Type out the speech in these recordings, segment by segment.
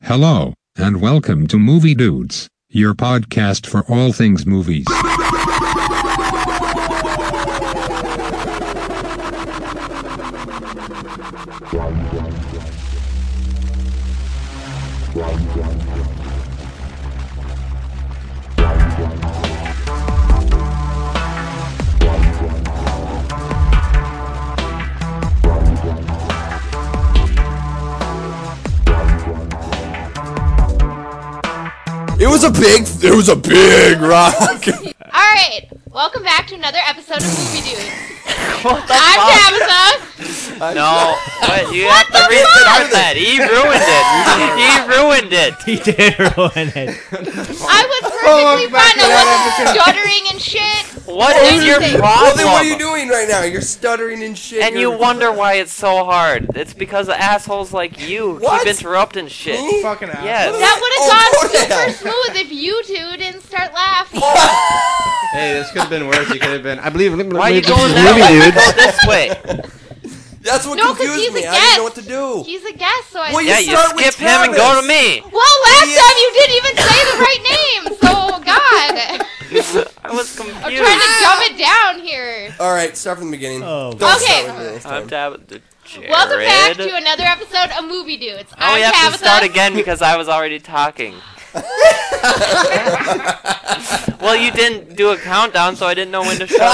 Hello, and welcome to Movie Dudes, your podcast for all things movies. It was a big rock. Alright, welcome back to another episode of Movie Dudes. What the I'm fuck? Tabitha. No, but you have to restart that. He ruined it. He did ruin it. I was perfectly fine. I wasn't stuttering and shit. What is your Anything. Well, problem? then what are you doing right now? You're stuttering and shit. And you wonder why it's so hard. It's because of assholes like you What? keep interrupting shit. Me? Fucking ass. Yes. That would Oh, have yeah. gone super smooth if you two didn't start laughing. Hey, this could have been worse. You could have been. I believe. Why are you this going is that movie, way? dude. Go this way. That's what No, 'cause confused he's me. a I didn't know guest. what to do. He's a guest, so I... Well, Yeah, you start with skip him and go to Travis. me. Well, last Yeah. time you didn't even say the right name, so God. I was confused. I'm trying to dumb it down here. All right, start from the beginning. Oh. Don't Okay. start with me this I'm time. Jared. Welcome back to another episode of Movie Dudes. Oh, we I'm have Tabitha. to start again because I was already talking. Well, you didn't do a countdown, so I didn't know when to shut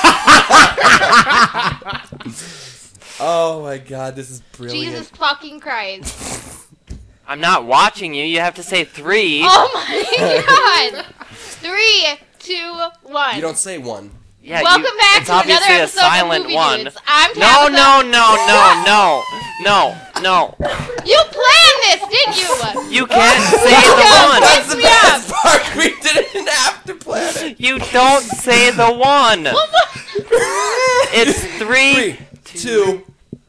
up. Oh my God, this is brilliant. Jesus fucking Christ. I'm not watching you. You have to say 3. Oh my God. 3, 2, 1. You don't say one. Yeah, Welcome back it's to another obviously a episode silent of Movie one. Dudes. I'm No, Tabitha. no. You planned this, didn't you? You can't say Welcome. the one. That's the me best part. We didn't have to plan it. You don't say the one. It's 3. 3, 2.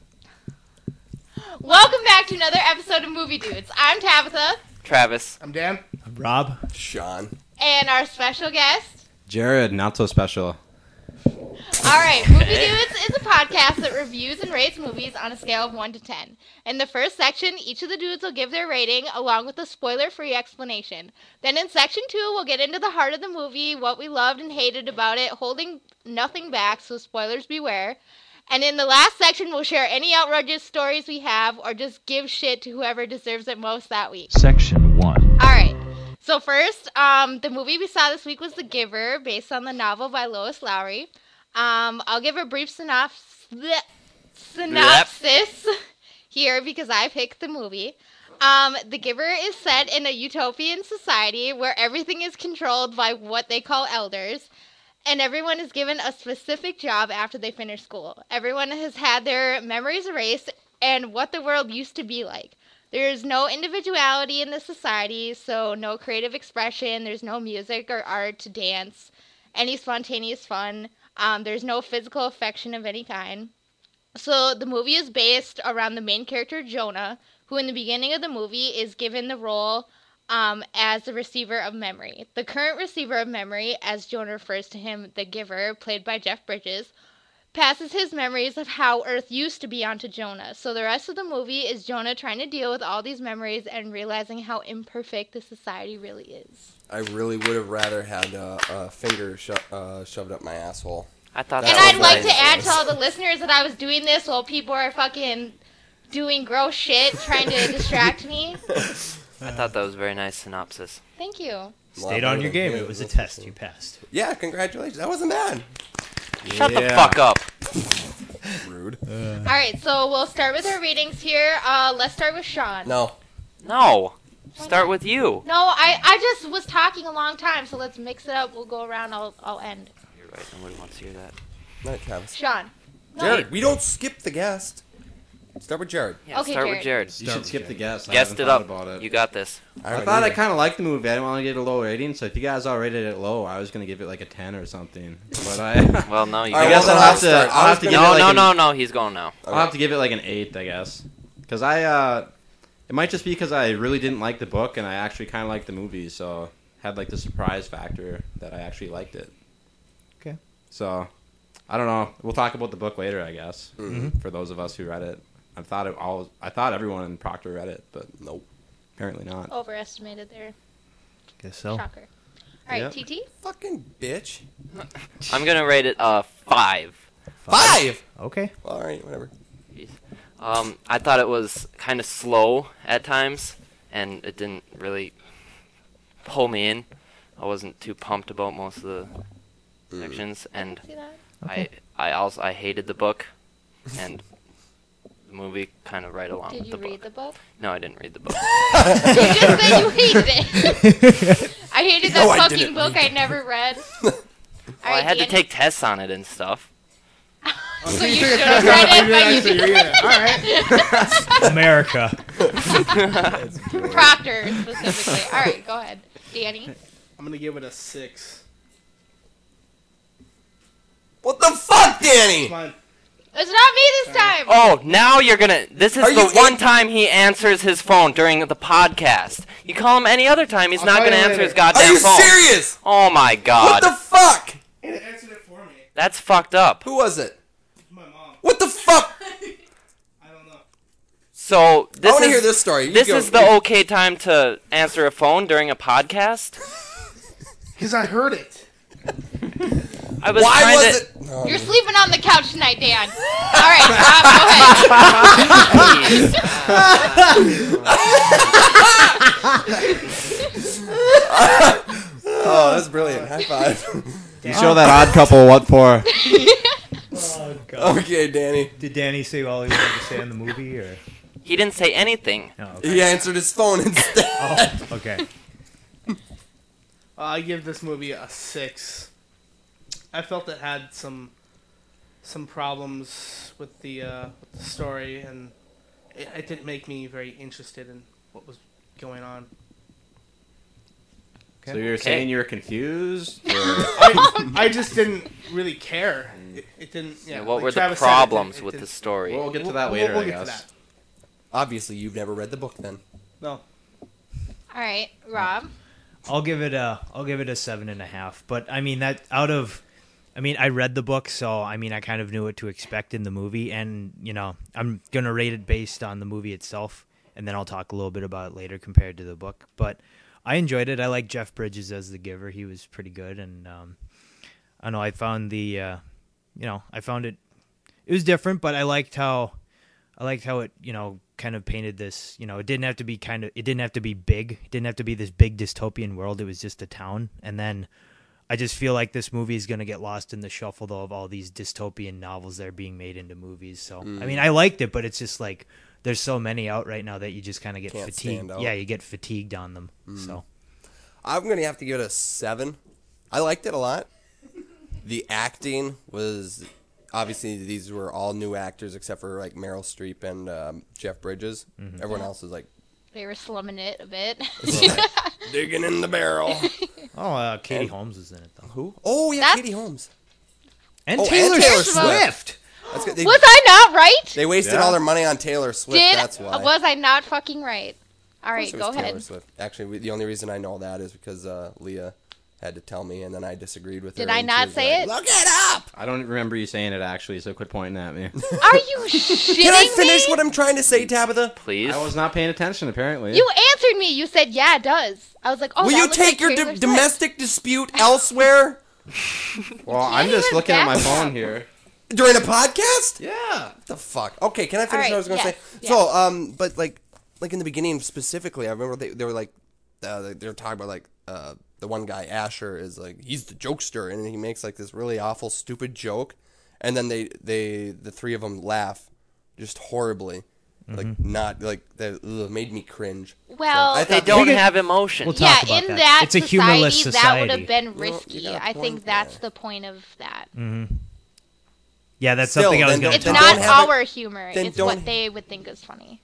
Welcome back to another episode of Movie Dudes. I'm Tabitha, Travis. I'm Dan. I'm Rob. Sean. and our special guest. Jared, not so special. Alright, Movie Dudes is a podcast that reviews and rates movies on a scale of 1 to 10. In the first section, each of the dudes will give their rating along with a spoiler-free explanation. Then in section 2, we'll get into the heart of the movie, what we loved and hated about it, holding nothing back, so spoilers beware. And in the last section, we'll share any outrageous stories we have or just give shit to whoever deserves it most that week. Section 1. Alright, so first, the movie we saw this week was The Giver, based on the novel by Lois Lowry. I'll give a brief synopsis here because I picked the movie. The Giver is set in a utopian society where everything is controlled by what they call elders, and everyone is given a specific job after they finish school. Everyone has had their memories erased and what the world used to be like. There's no individuality in the society, so no creative expression. There's no music or art to dance, any spontaneous fun. There's no physical affection of any kind. So the movie is based around the main character, Jonah, who in the beginning of the movie is given the role as the receiver of memory. The current receiver of memory, as Jonah refers to him, the Giver, played by Jeff Bridges, passes his memories of how Earth used to be onto Jonah. So the rest of the movie is Jonah trying to deal with all these memories and realizing how imperfect the society really is. I really would have rather had a finger shoved up my asshole. I thought And that I'd was like nice. to add to all the listeners that I was doing this while people are fucking doing gross shit trying to distract me. I thought that was a very nice synopsis. Thank you. Stayed on your game. It was a test. You passed. Yeah, congratulations. That wasn't bad. Shut the fuck up. Rude. Alright, so we'll start with our ratings here. Let's start with Sean. No. No. Start with you. No, I just was talking a long time, so let's mix it up. We'll go around, I'll end. You're right. Nobody wants to hear that. Not Travis. Sean. No. Jared, we don't skip the guest. Start with Jared. Yeah, Okay, start Jared. with Jared. You should skip the guess. I Guessed haven't it thought up. about it. You got this. I thought I kind of liked the movie. I didn't want to give it a low rating, so if you guys all rated it low, I was going to give it like a 10 or something. But I Well, no, you All right, I guess well, I'll have to. start. I'll have to give it like No, he's going now. I'll have to give it like an 8, I guess, because it might just be because I really didn't like the book and I actually kind of liked the movie, so had like the surprise factor that I actually liked it. Okay. So I don't know. We'll talk about the book later, I guess. Mhm. For those of us who read it, I thought everyone in Proctor read it, but Nope. Apparently not. Overestimated there. Guess so. Shocker. All right, Yep. TT. Fucking bitch. I'm gonna rate it 5. 5. Okay. All right, whatever. I thought it was kind of slow at times, and it didn't really pull me in. I wasn't too pumped about most of the sections, and See that? I hated the book, and the movie kind of right along Did with you the read book. the book? No, I didn't read the book. You just said you hated it. I hated that No, I fucking didn't book I never read. Well, I had to take tests on it and stuff. So you should have read it, but you didn't. All right. America. Proctor specifically. All right, go ahead, Danny. I'm gonna give it a 6. What the fuck, Danny? Come on. It's not me this time. Oh, now you're gonna. This is Are you the one time he answers his phone during the podcast. You call him any other time, he's not call gonna you answer later. his goddamn Are you phone. serious? Oh my What god. the fuck? It answered it for me. That's fucked up. Who was it? My mom. What the fuck? I don't know. So I this want to is hear this story. You this go. is the okay time to answer a phone during a podcast. Because I heard it. I was Why trying was to. it? No, You're sleeping on the couch tonight, Dan. All right, Rob, go ahead. Oh, that's brilliant. High five. You show that odd couple what for? Oh, God. Okay, Danny. Did Danny say all he wanted to say in the movie, or? He didn't say anything. Oh, okay. He answered his phone instead. Oh, okay. I give this movie a 6. I felt it had some problems with the story, and it didn't make me very interested in what was going on. So you're saying you're confused? Or? I just didn't really care. It didn't. Yeah. What like were the Travis said, problems it with the didn't- story? We'll get to that later, we'll I get to guess. that. Obviously, you've never read the book then. No. All right, Rob. I'll give it a 7.5. But I mean I read the book, so I mean I kind of knew what to expect in the movie, and I'm gonna rate it based on the movie itself, and then I'll talk a little bit about it later compared to the book. But I enjoyed it. I like Jeff Bridges as the giver; he was pretty good, and I don't know. I found I found it was different, but I liked how it kind of painted this. It didn't have to be big. It didn't have to be this big dystopian world. It was just a town, and then. I just feel like this movie is going to get lost in the shuffle, though, of all these dystopian novels that are being made into movies. So, I mean, I liked it, but it's just like there's so many out right now that you just kind of get Can't fatigued. stand out. Yeah, you get fatigued on them. So, I'm going to have to give it a 7. I liked it a lot. The acting was... Obviously, these were all new actors except for like Meryl Streep and Jeff Bridges. Everyone else was like They were slumming it a bit. digging in the barrel. Katie Holmes is in it, though. Who? Oh, yeah, That's- Katie Holmes. And Oh, Taylor, and Taylor Swift. That's good. They, Was I not right? they wasted all their money on Taylor Swift. That's why. Was I not fucking right? All Of right, course it go was Taylor ahead. Swift. Actually, the only reason I know that is because Leah had to tell me, and then I disagreed with her. Did I and not she was say like, it? Look it up! I don't remember you saying it actually, so quit pointing at me. Are you shitting Can I finish me? what I'm trying to say, Tabitha? Please. I was not paying attention, apparently. You answered me. You said, yeah, it does. I was like, oh, Will that you looks take like your Taylor Swift. domestic dispute elsewhere Well, I'm can't just even looking at my back phone up. here. during a podcast? Yeah. What the fuck? Okay, can I finish All what I was going to right, say? yes, So, but like in the beginning specifically, I remember they were like, they were talking about like, the one guy, Asher, is like, he's the jokester, and he makes like this really awful, stupid joke, and then the three of them laugh just horribly. Like, not, like, that made me cringe. Well, I They thought don't We'll have emotion. We'll yeah, talk about in that. that It's a humorless society, that society. would have been Well, you risky. got a I point think that's there. the point of that. Yeah, that's Still, something I was then going to It's Then talk not don't have it- our humor. then It's don't- what they would think is funny.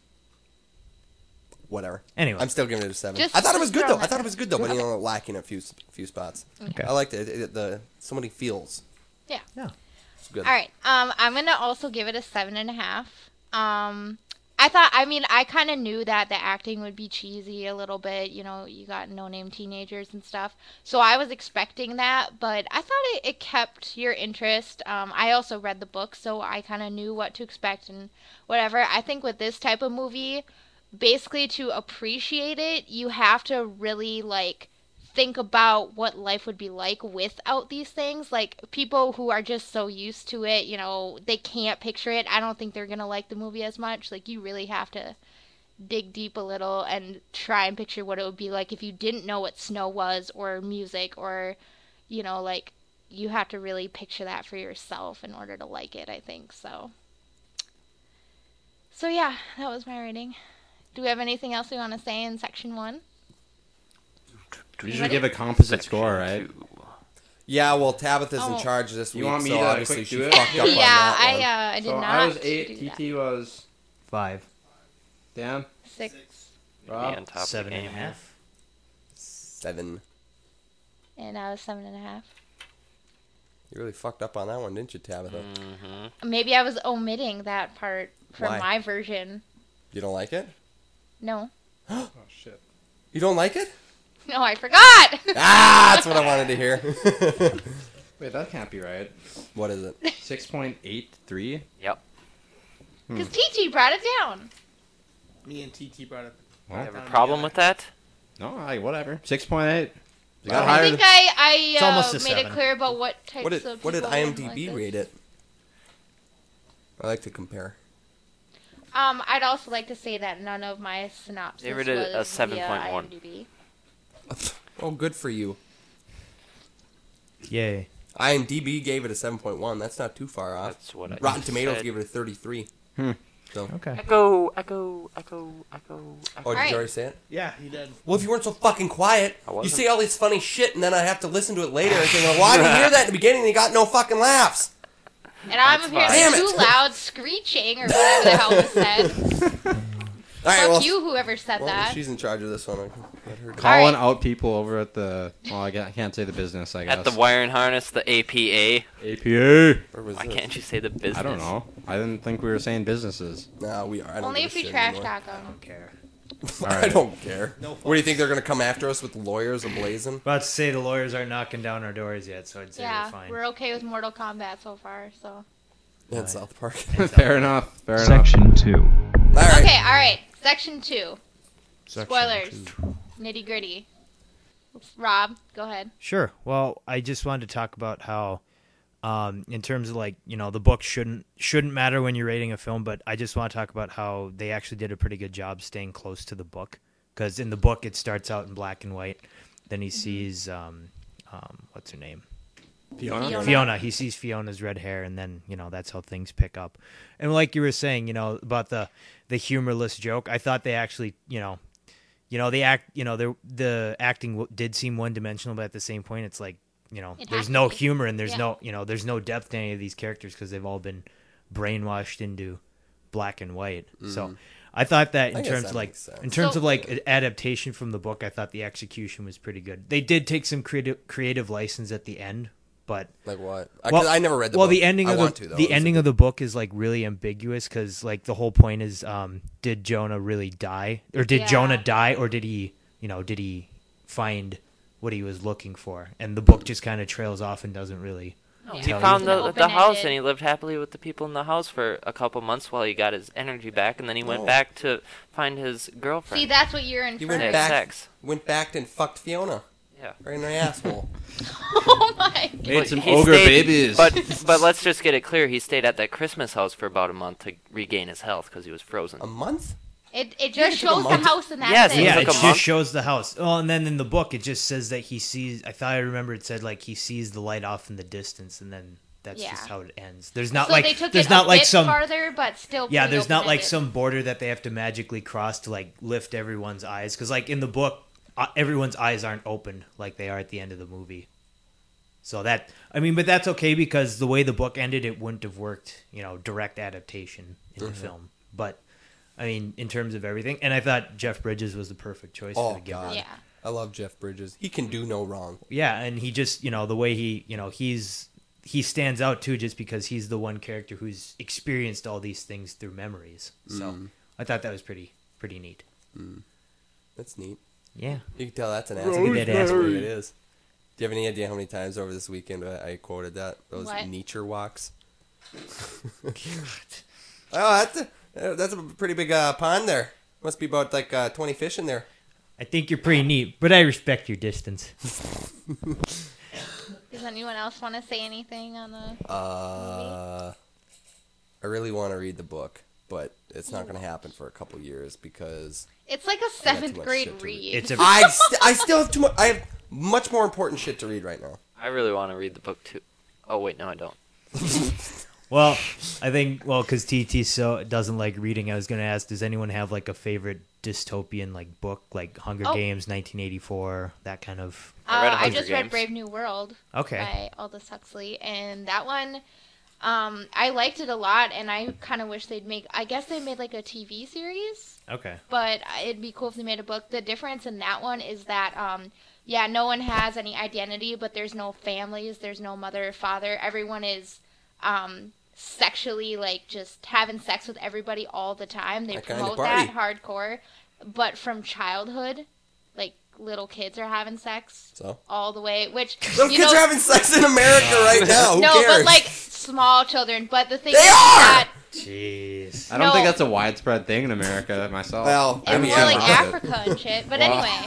Whatever. Anyway. I'm still giving it a 7. Just- I thought it was just good, throw though. that I thought it was good, though, but, Okay. lacking a few spots. Okay. I liked it. So many feels. Yeah. Yeah. It's good. All right. I'm gonna also give it a 7.5. I kind of knew that the acting would be cheesy a little bit. You know, you got no-name teenagers and stuff. So I was expecting that, but I thought it kept your interest. I also read the book, so I kind of knew what to expect and whatever. I think with this type of movie, basically to appreciate it, you have to really like think about what life would be like without these things. Like people who are just so used to it, you know, they can't picture it. I don't think they're gonna like the movie as much. Like you really have to dig deep a little and try and picture what it would be like if you didn't know what snow was or music or, you know, like you have to really picture that for yourself in order to like it, I think. So yeah, that was my rating. Do we have anything else we want to say in section 1? We usually give a composite score, right? Yeah, well, Tabitha's in Oh. charge this You week, want me so to obviously quick she do it? fucked up on Yeah, that one. I did So not. I was do 8, that. TT was 5. Dan, 6, Be on Rob. top of the 7 and a game. half. 7. and I was 7.5. You really fucked up on that one, didn't you, Tabitha? Mm-hmm. Maybe I was omitting that part from Why? my version. You don't like it? No. Oh shit. You don't like it? No, I forgot! That's what I wanted to hear. Wait, that can't be right. What is it? 6.83. Yep. Because TT brought it down. Me and TT brought it. What? You have a Down problem together. with that? No, whatever. 6.8. You got Wow. I higher. think I It's almost a made it 7. clear about what types What of did people wouldn't IMDb like this. rate it? I like to compare. I'd also like to say that none of my synopsis They rated it a was 7.1. via IMDb. Oh, good for you. Yay. IMDb gave it a 7.1. That's not too far off. That's what I Rotten just Tomatoes said. gave it a 33. So, Okay. Echo. oh, did Alright. you already say it? Yeah, he did. Well, if you weren't so fucking quiet, I you wasn't. say all this funny shit, and then I have to listen to it later and say, well, why did you hear that in the beginning and you got no fucking laughs? And I'm That's hearing fine. Damn too it. loud screeching or whatever the hell was said. All right, Fuck well, you, whoever said well, that. she's in charge of this one. I can let her do it. Calling Alright. out people over at the. Well, I can't say the business, I guess. At the wire and harness, the APA. APA. Where was Why this? can't you say the business? I don't know. I didn't think we were saying businesses. No, we are. I don't Only give if a we shit trash anymore. talk them. Don't care. I don't care. No What do you think they're gonna come after us with lawyers ablazing? About to say the lawyers aren't knocking down our doors yet, so I'd say Yeah, we're fine. we're okay with Mortal Kombat so far, so. In South Park. Fair enough. Fair enough. Section 2. All right. Okay, alright. Section 2. Section Spoilers. 2. Nitty gritty. Rob, go ahead. Sure. Well, I just wanted to talk about how, in terms of like, you know, the book shouldn't matter when you're rating a film, but I just want to talk about how they actually did a pretty good job staying close to the book, because in the book it starts out in black and white, then he sees what's her name? Fiona. He sees Fiona's red hair, and then, you know, that's how things pick up. And like you were saying, you know, about the humorless joke, I thought they actually, the acting did seem one dimensional, but at the same point, it's like, you know, It there's has no to be. humor and there's Yeah. there's no depth to any of these characters because they've all been brainwashed into black and white. So I thought that I in guess terms that of like makes sense. So- adaptation from the book, I thought the execution was pretty good. They did take some creative license at the end, but Like what? 'Cause I never read the well, book. the ending I of want to, though. the It was ending a of the book is like really ambiguous because like the whole point is, did Jonah really die, or did Yeah. Jonah die, or did he find what he was looking for? And the book just kind of trails off and doesn't really. Yeah. He tell you. found It's an the house open-ended- and he lived happily with the people in the house for a couple months while he got his energy back, and then he went Oh. back to find his girlfriend. See, that's what you're He inferring. went Yeah, back, sex. went back and fucked Fiona Yeah. right in the asshole. Oh my. Made But some he ogre stayed- babies. But let's just get it clear. He stayed at that Christmas house for about a month to regain his health because he was frozen. A month? It just took a shows the month. house and that's Yes, it. it Yeah, was it like a just month. shows the house. Oh, and then in the book, it just says that he sees. I thought I remember it said like he sees the light off in the distance, and then that's Yeah. just how it ends. There's not So like they took there's it not a like bit some farther, but still. yeah. pretty There's not like open-ended. some border that they have to magically cross to like lift everyone's eyes, because like in the book, everyone's eyes aren't open like they are at the end of the movie. So that but that's okay because the way the book ended, it wouldn't have worked. You know, direct adaptation in the film, but. I mean, in terms of everything, and I thought Jeff Bridges was the perfect choice for Oh the Giver. God, Yeah. I love Jeff Bridges. He can do no wrong. Yeah, and he just, the way he stands out too, just because he's the one character who's experienced all these things through memories. So I thought that was pretty neat. That's neat. Yeah, You can tell that's an Look asshole. at that That's asshole. what it is. Do you have any idea how many times over this weekend I quoted that? Those What? nature walks. Oh, that's a pretty big pond there. Must be about like 20 fish in there. I think you're pretty neat, but I respect your distance. Does anyone else want to say anything on the movie? I really want to read the book, but it's not going to happen for a couple years because It's like a got too 7th much grade shit to read. It's a I still have too much. I have much more important shit to read right now. I really want to read the book too. Oh wait, no, I don't. well, I think because TT doesn't like reading. I was going to ask, does anyone have like a favorite dystopian like book, like Hunger Oh. Games, 1984, that kind of? I read I Hunger just read Games. Brave New World Okay. by Aldous Huxley, and that one, I liked it a lot, and I kind of wish they'd make. I guess they made like a TV series, Okay. but it'd be cool if they made a book. The difference in that one is that, yeah, no one has any identity, but there's no families, there's no mother or father. Everyone is sexually like just having sex with everybody all the time. They That kind of promote that party. hardcore, but from childhood, like little kids are having sex So all the way, which little you kids know, are having sex in America right now. Who no, cares? but like small children. But the thing They is are! that Jeez. I don't No. think that's a widespread thing in America myself. Well, it's I mean, more like yeah. Africa and shit. But Wow. anyway,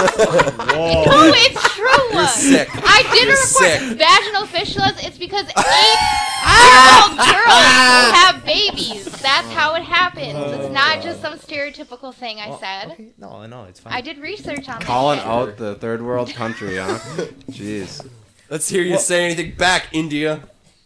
Whoa. no, it's true. You're sick. I did You're report sick. vaginal fistulas. It's because 8-year-old girls have babies. That's how it happens. It's not just some stereotypical thing I said. Okay. No, it's fine. I did research on Calling this. out the third world country, huh? Jeez. Let's hear you say anything back, India.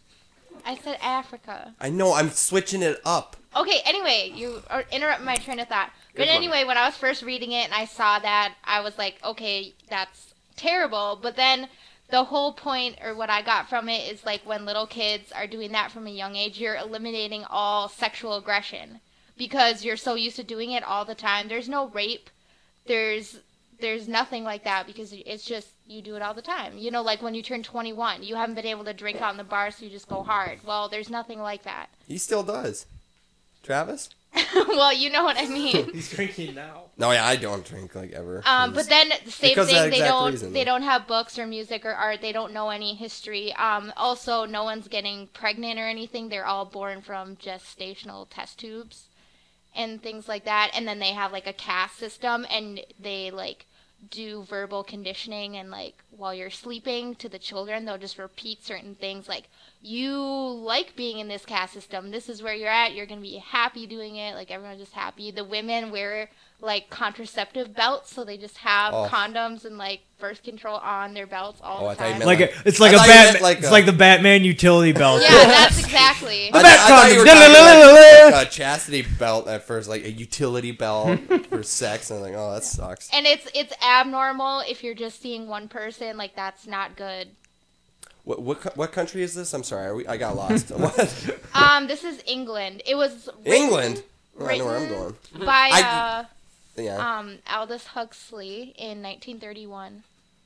I said Africa. I know. I'm switching it up. Okay, anyway, you interrupt my train of thought. But Good one. anyway, when I was first reading it and I saw that, I was like, okay, that's terrible. But then the whole point, or what I got from it, is like when little kids are doing that from a young age, you're eliminating all sexual aggression because you're so used to doing it all the time. There's no rape. There's nothing like that because it's just you do it all the time. You know, like when you turn 21, you haven't been able to drink out in the bar, so you just go hard. Well, there's nothing like that. He still does. Travis? Well, you know what I mean. He's drinking now. No, yeah, I don't drink like ever. But then the same Because of thing, that they exact don't reason, they though. don't have books or music or art. They don't know any history. Also, no one's getting pregnant or anything. They're all born from gestational test tubes and things like that. And then they have like a caste system, and they like do verbal conditioning, and like while you're sleeping to the children, they'll just repeat certain things like, you like being in this caste system, this is where you're at, you're gonna be happy doing it, like everyone's just happy. The women wear like contraceptive belts, so they just have Oh. condoms and like birth control on their belts all Oh, I the thought you time. meant Like it's like I a thought you Batman. meant like it's a- like the Batman utility belt. Yeah, that's exactly. I thought you were talking like a chastity belt at first, like a utility belt for sex, and I'm like, oh, that sucks. And it's abnormal if you're just seeing one person, like that's not good. What country is this? I'm sorry, I got lost. What? This is England. It was written, England? Oh, I know where I'm going. by Yeah. Aldous Huxley in 1931.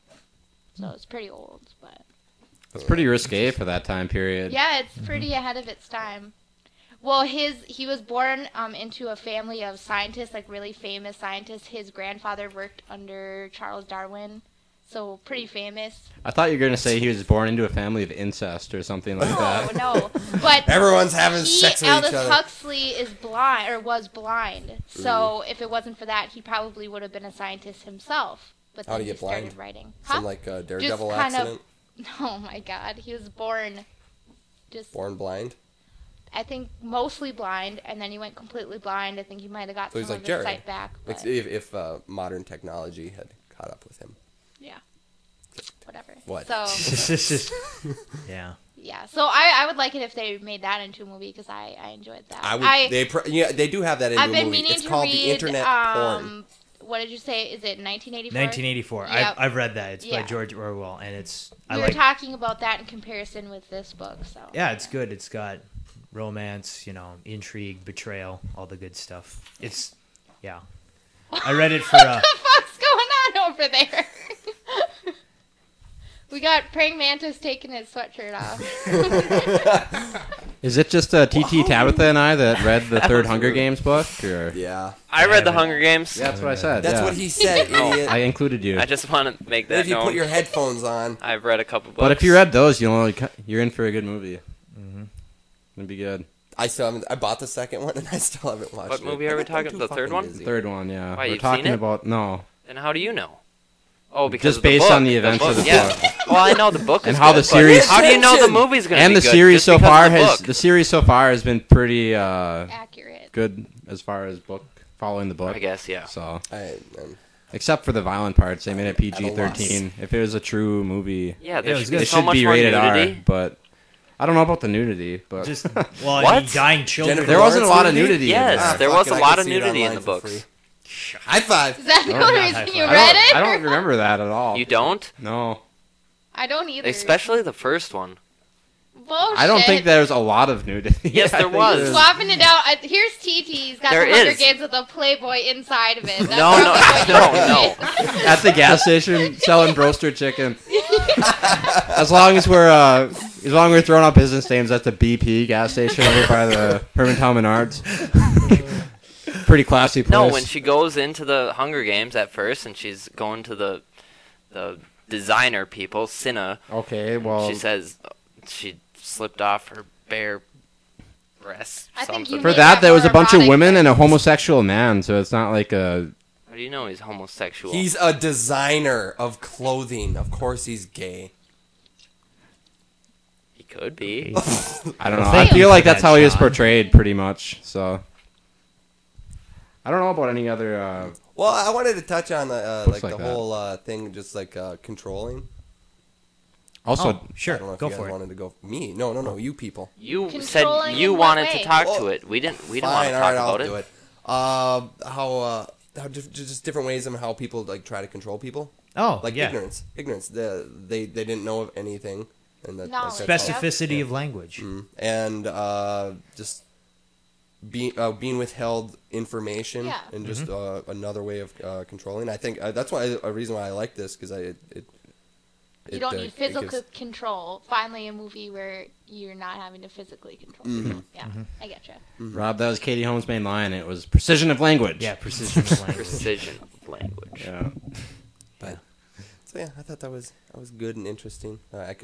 So it's pretty old, but It's pretty risque for that time period. yeah, it's pretty ahead of its time. Well, he was born into a family of scientists, like really famous scientists. His grandfather worked under Charles Darwin, so pretty famous. I thought you were going to say he was born into a family of incest or something like that. No, but Everyone's having sex with Aldous each other. Huxley is blind, or was blind. So if it wasn't for that, he probably would have been a scientist himself. But then How'd he he get started blind? writing. Some like a daredevil kind of- accident. Oh my God, he was born just. Born blind. I think mostly blind, and then he went completely blind. I think he might have got So he's some like of his Jared. sight back. Like But if modern technology had caught up with him. yeah, whatever. What? So yeah. yeah, so I would like it if they made that into a movie because I enjoyed that. I would. They do have that in I've a been movie. meaning It's to called read. the Internet Porn. What did you say? Is it 1984? 1984. Yep. I've read that. It's by Yeah. George Orwell, and it's We I were like. talking about that in comparison with this book. So Yeah, it's good. It's got romance, intrigue, betrayal, all the good stuff. It's yeah. I read it for what the fuck's going on over there? We got Praying Mantis taking his sweatshirt off. Is it just TT Tabitha and I that read the third Hunger Games book? Or? Yeah. I read the haven't- Hunger Games. Yeah, that's what I said. That's yeah. what he said, idiot. I included you. I just want to make What that if you known. put your headphones on? I've read a couple books. But if you read those, you're in for a good movie. Mm-hmm. It'd be good. I still haven't. I bought the second one and I still haven't watched it. What movie are we talking? The third one? Busy. Third one, yeah. Why, We're you've talking seen it? about no. And how do you know? Oh, because Just of the based book. on the events of the yeah. book. Well, I know the book is And how good, the but series- How do you know the movie's going to And be the good? series Just so because far of the has book. been pretty Accurate. good as far as following the book. I guess, yeah. So um, except for the violent parts, they made it At a loss. PG-13. If it was a true movie, Yeah, there it was should good. be it so should much be more rated nudity. R. But I don't know about the nudity. But Just well, I What? mean, dying children. Jennifer there wasn't a lot of Lawrence nudity. Yes, in there. there fuck was it, a I lot could of see it nudity in online the for books. free. High five. Is that the not only reason high you five. read it? I don't remember that at all. You don't? No, I don't either. Especially the first one. Bullshit. I don't think there's a lot of nudity. Yes, I there think was. there's- Swapping it out. Here's TT. He's got There the Hunger is. Games with a Playboy inside of it. That's No, no, probably no, what you no. did. At the gas station selling broaster chicken. As long as we're throwing out business names at the BP gas station over by the Hermantown Menards. Pretty classy place. No, when she goes into the Hunger Games at first, and she's going to the designer people, Cinna. Okay, well, She says she slipped off her bare breasts. I think something. you for made that that there was a more bunch of erotic women than- and a homosexual man, so it's not like a. How do you know he's homosexual? He's a designer of clothing. Of course, he's gay. He could be. I don't know. Well, I thank you feel like for that's that, how he was Sean. portrayed, pretty much. So I don't know about any other. Well, I wanted to touch on Looks like like the that. whole thing, just like controlling. Also, Oh, sure. I don't know if Go you guys for it. wanted to go. Me? No. You people. You Controlling said you in what wanted way? to talk Well, to it. We didn't want Fine, to all talk right, I'll about do it. it. How just different ways of how people like try to control people. Oh, Like yeah. ignorance. They didn't know of anything, and that, Knowledge. that's how- Specificity of language. and just being withheld information, Yeah. and just another way of controlling. I think that's why a reason why I like this, because You don't need physical control. Finally, a movie where you're not having to physically control people. Yeah, I get you. Rob, that was Katie Holmes' main line. It was precision of language. Yeah, precision of language. Precision of language. Yeah. So yeah, I thought that was good and interesting.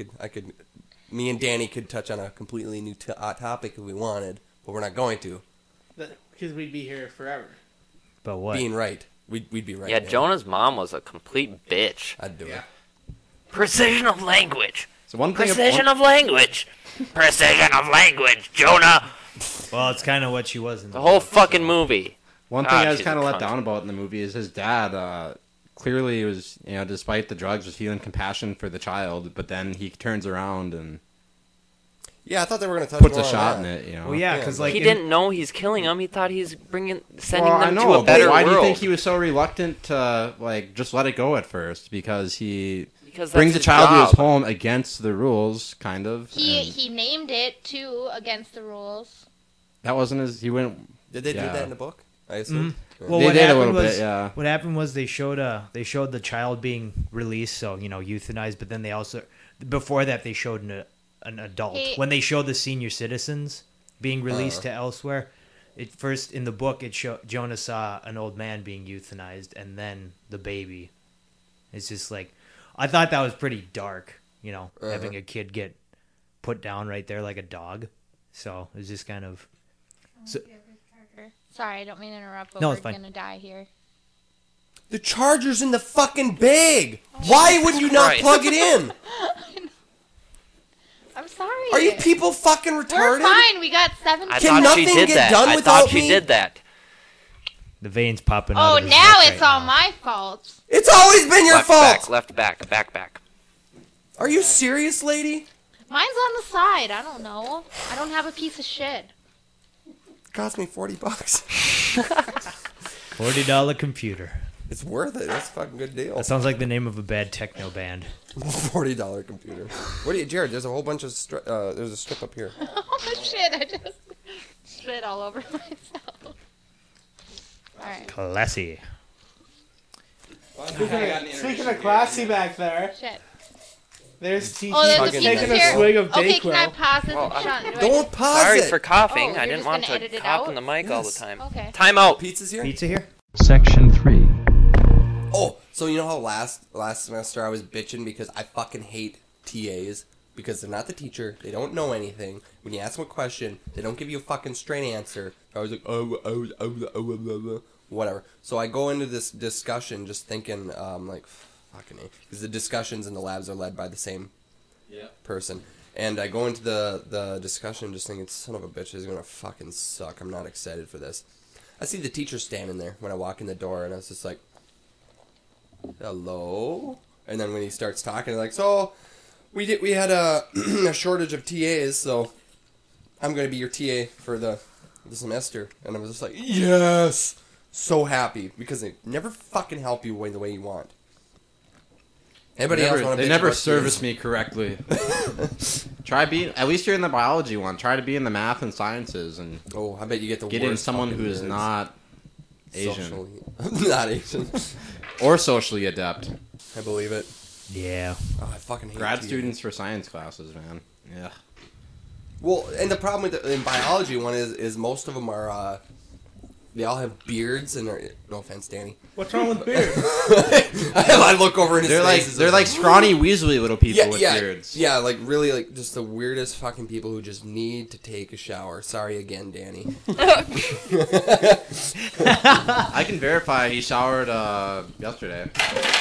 Me and Danny could touch on a completely new topic if we wanted, but we're not going to. Because we'd be here forever. But what? Being right, we'd be right. Yeah, man. Jonah's mom was a complete bitch. I'd do it. Precision of language. So one thing. Precision of language. Precision of language, Jonah. Well, it's kind of what she was in The whole book, fucking so- movie. One thing God, I was she's kind a of let cunt. down about in the movie is his dad clearly was, despite the drugs, was feeling compassion for the child, but then he turns around and Yeah, I thought they were going to touch puts more a on shot that. in it. Well, yeah, Yeah, because but- like He in- didn't know he's killing them. He thought he's sending Well, I them know, to a better but why world. do you think he was so reluctant to just let it go at first? Because he Because brings the that's child to his job. home against the rules, kind of. and He named it too against the rules. that wasn't his. He went. Did they do Yeah. that in the book? I assume. Well, They what did a happened little was, bit, yeah. What happened was they showed the child being released, so euthanized. But then they also, before that, they showed an adult. Hey. When they showed the senior citizens being released to elsewhere, it first in the book it showed Jonah saw an old man being euthanized, and then the baby. It's just like, I thought that was pretty dark. Having a kid get put down right there like a dog. So it was just kind of. So, Sorry, I don't mean to interrupt, but No, we're it's fine. gonna die here. The charger's in the fucking bag. Why would you not Christ. plug it in? I'm sorry. Are you people fucking We're retarded? fine. We got 7. I Can thought she nothing did get that. done I without thought she me? did that. the veins popping out. Oh, of his now neck it's right all now. my fault. It's always been your fault. Left back. Are you serious, lady? Mine's on the side. I don't know. I don't have a piece of shit. It cost me $40. $40 computer. It's worth it. That's a fucking good deal. That sounds like the name of a bad techno band. $40 computer. What do you, Jared? There's a whole bunch of there's a strip up here. Oh shit! I just spit all over myself. All right. Classy. Speaking of classy back there, Shit. there's TT Oh, there's a Fucking pizza taking here. a swig of Okay, can I Dayquil. pause this Well, and shut? do I Don't just- pause Sorry it. for coughing. Oh, I you're didn't just want gonna edit to it cough out? in the mic all the Yes. time. Okay. Time out. Pizza's here. Pizza here? Section 3. Oh, so you know how last semester I was bitching because I fucking hate TAs because they're not the teacher. They don't know anything. When you ask them a question, they don't give you a fucking straight answer. I was like, whatever. So I go into this discussion just thinking, like, fucking A. Because the discussions in the labs are led by the same person. And I go into the discussion just thinking, son of a bitch, this is going to fucking suck. I'm not excited for this. I see the teacher standing there when I walk in the door, and I was just like, hello? And then when he starts talking, like, so we had a, a shortage of TAs, so I'm going to be your TA for the semester. And I was just like, yes! So happy, because they never fucking help you the way you want. Everybody else want to They never service me correctly. Try being, at least you're in the biology one. Try to be in the math and sciences, and I bet you get the get worst in someone fucking who is nerds. not Asian Socially. Not Asian. or socially adept. I believe it. Yeah. Oh, I fucking hate Grad TAs. students for science classes, man. Yeah. Well, and the problem with in biology one is most of them are they all have beards and they're, no offense, Danny. What's wrong with beard? I look over in his They're face. they're like scrawny Weasley little people with yeah, beards. yeah, like really, like just the weirdest fucking people who just need to take a shower. Sorry again, Danny. I can verify he showered yesterday.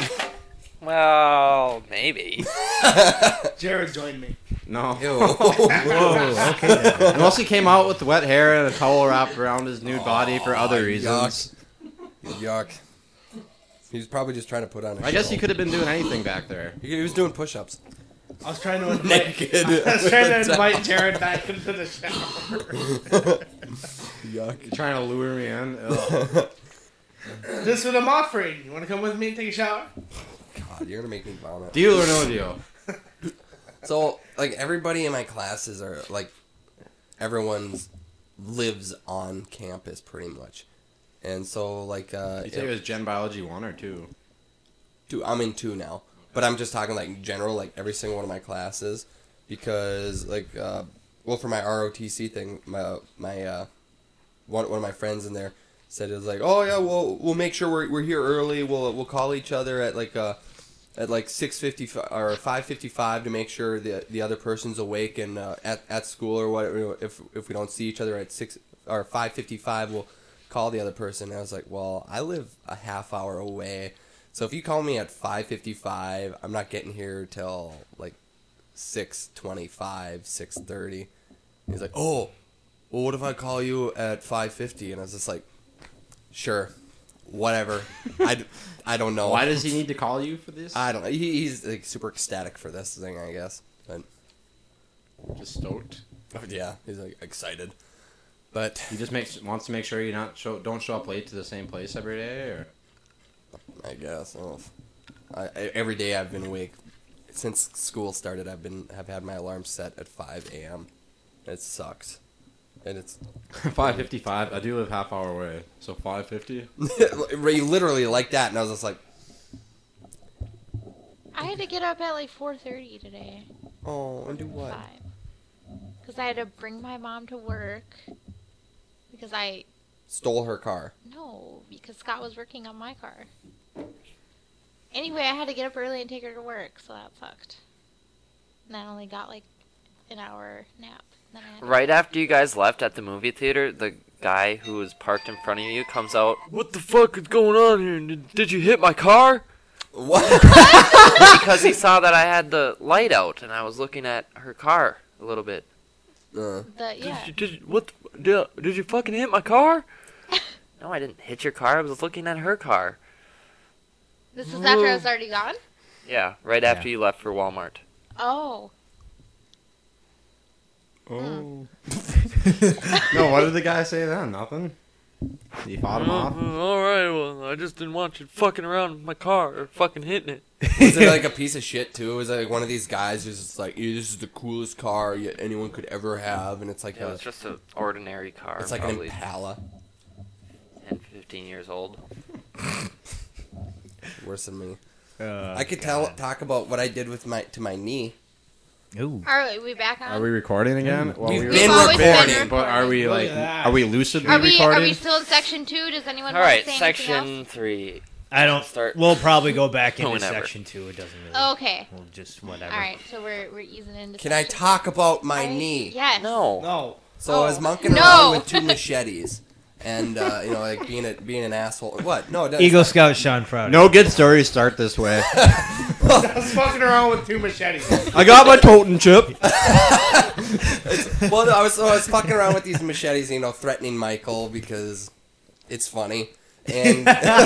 Well, maybe. Jared joined me. No. Ew. Whoa, okay. Then. Unless he came out with wet hair and a towel wrapped around his nude body for other reasons. Yuck. He's probably just trying to put on a I guess show. he could have been doing anything back there. He was doing push-ups. I was trying to invite. Naked. I was trying to invite Jared back into the shower. Yuck. You're trying to lure me in? Ugh. This is what I'm offering. You want to come with me and take a shower? God, you're gonna make me vomit. Deal or no deal? So, like, everybody in my classes are, like, everyone's lives on campus, pretty much. And so, like, You say it was Gen Biology 1 or 2? I'm in 2 now. But I'm just talking, like, general, like, every single one of my classes. Because, like, well, for my ROTC thing, one of my friends in there said it was like, oh, yeah, we'll make sure we're here early. We'll call each other at, like, 6:50 or 5:55 to make sure the other person's awake and at school or whatever. If we don't see each other at 6 or 5:55, we'll call the other person. And I was like, well, I live a half hour away, so if you call me at 5:55, I'm not getting here till like 6:25, 6:30. He's like, oh, well, what if I call you at 5:50? And I was just like, sure. Whatever. I don't know. Why does he need to call you for this? I don't know. He's like super ecstatic for this thing, I guess. But Just stoked. yeah, he's like excited. But He just wants to make sure you don't show up late to the same place every day, or I guess every day I've been awake since school started. I've had my alarm set at 5 a.m. It sucks, and it's 5:55. I do live half hour away, so 5:50. literally like that. And I was just like, I had to get up at like 4:30 today. oh, and do what? Because I had to bring my mom to work. Because Stole her car. because Scott was working on my car. Anyway, I had to get up early and take her to work, so that sucked. And I only got like an hour nap. Then I had to Right after you guys left at the movie theater, the guy who was parked in front of you comes out. What the fuck is going on here? Did you hit my car? What? Because he saw that I had the light out and I was looking at her car a little bit. yeah. Did you fucking hit my car? No, I didn't hit your car. I was looking at her car. This is after I was already gone? Yeah, right after Yeah. you left for Walmart. Oh. Oh. No, what did the guy say then? Nothing. He fought him off. Alright, well, I just didn't want you fucking around with my car or fucking hitting it. Was it like a piece of shit too? Was it like one of these guys who's just like, "Yeah, this is the coolest car anyone could ever have," and it's like It was just an ordinary car. it's like an probably Impala. 10, 15 years old. Worse than me. I could talk about what I did with my knee. Ooh. Are we back on? Are we recording again? Well, We've we been always been recording. recording. But are we Look like? at that. Are we lucidly Are we recording? still in section 2? Does anyone All want right, to say anything else? section 3. I don't. Start We'll probably go back into whenever. section 2. It doesn't really. Okay. We'll just whatever. All right. So we're easing into. Can I section- talk about my I- knee? Yes. No. No. So I was monkeying No. around with 2 machetes, and like being an asshole. What? No, it doesn't. Eagle Scout Sean Proud. No good stories start this way. I was fucking around with 2 machetes. I got my totem chip. Well, I was fucking around with these machetes, threatening Michael because it's funny. And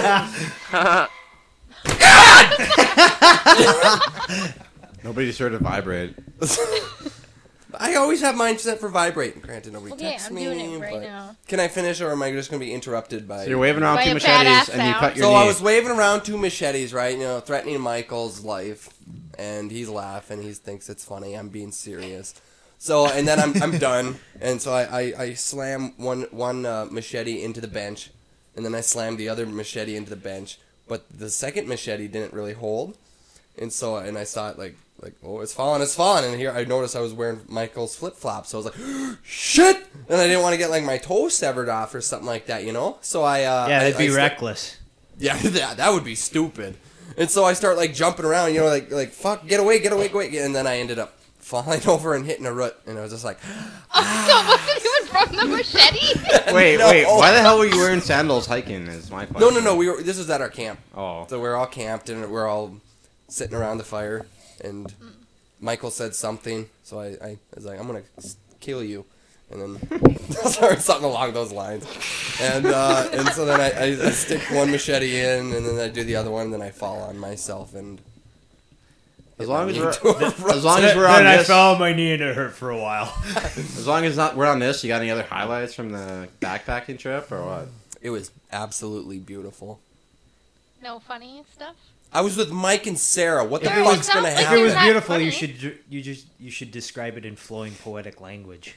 Nobody's sure to vibrate. I always have mine set for vibrate. Granted, nobody Okay, texts I'm me. doing it right but- now. Can I finish, or am I just going to be interrupted by... So you're waving around By 2 a machetes badass and you sound. cut your So knee. I was waving around 2 machetes, right? Threatening Michael's life, and he's laughing. He thinks it's funny. I'm being serious. So, and then I'm done, and so I slam one machete into the bench, and then I slammed the other machete into the bench. But the second machete didn't really hold, and I saw it like oh, it's falling, and here I noticed I was wearing Michael's flip flops, so I was like, shit, and I didn't want to get like my toe severed off or something like that, So I Yeah, that'd be reckless. yeah, that would be stupid. And so I start like jumping around, like fuck, get away, and then I ended up falling over and hitting a root, and I was just like, Oh, so it wasn't even from the machete? Wait, No. why the hell were you wearing sandals hiking is my question. no, this was at our camp. Oh. So we're all camped and we're all sitting around the fire, and Michael said something, so I was like, I'm gonna kill you, and then started something along those lines, and so then I stick one machete in, and then I do the other one, and then I fall on myself, and As long as hit we're, my knee to a as long as we're on Then I this, fell on my knee and it hurt for a while. as long as we're on this, you got any other highlights from the backpacking trip or what? It was absolutely beautiful. No funny stuff? I was with Mike and Sarah. What the If it fuck's was- gonna sounds like If it You're was happen? not beautiful, funny. you should describe it in flowing poetic language.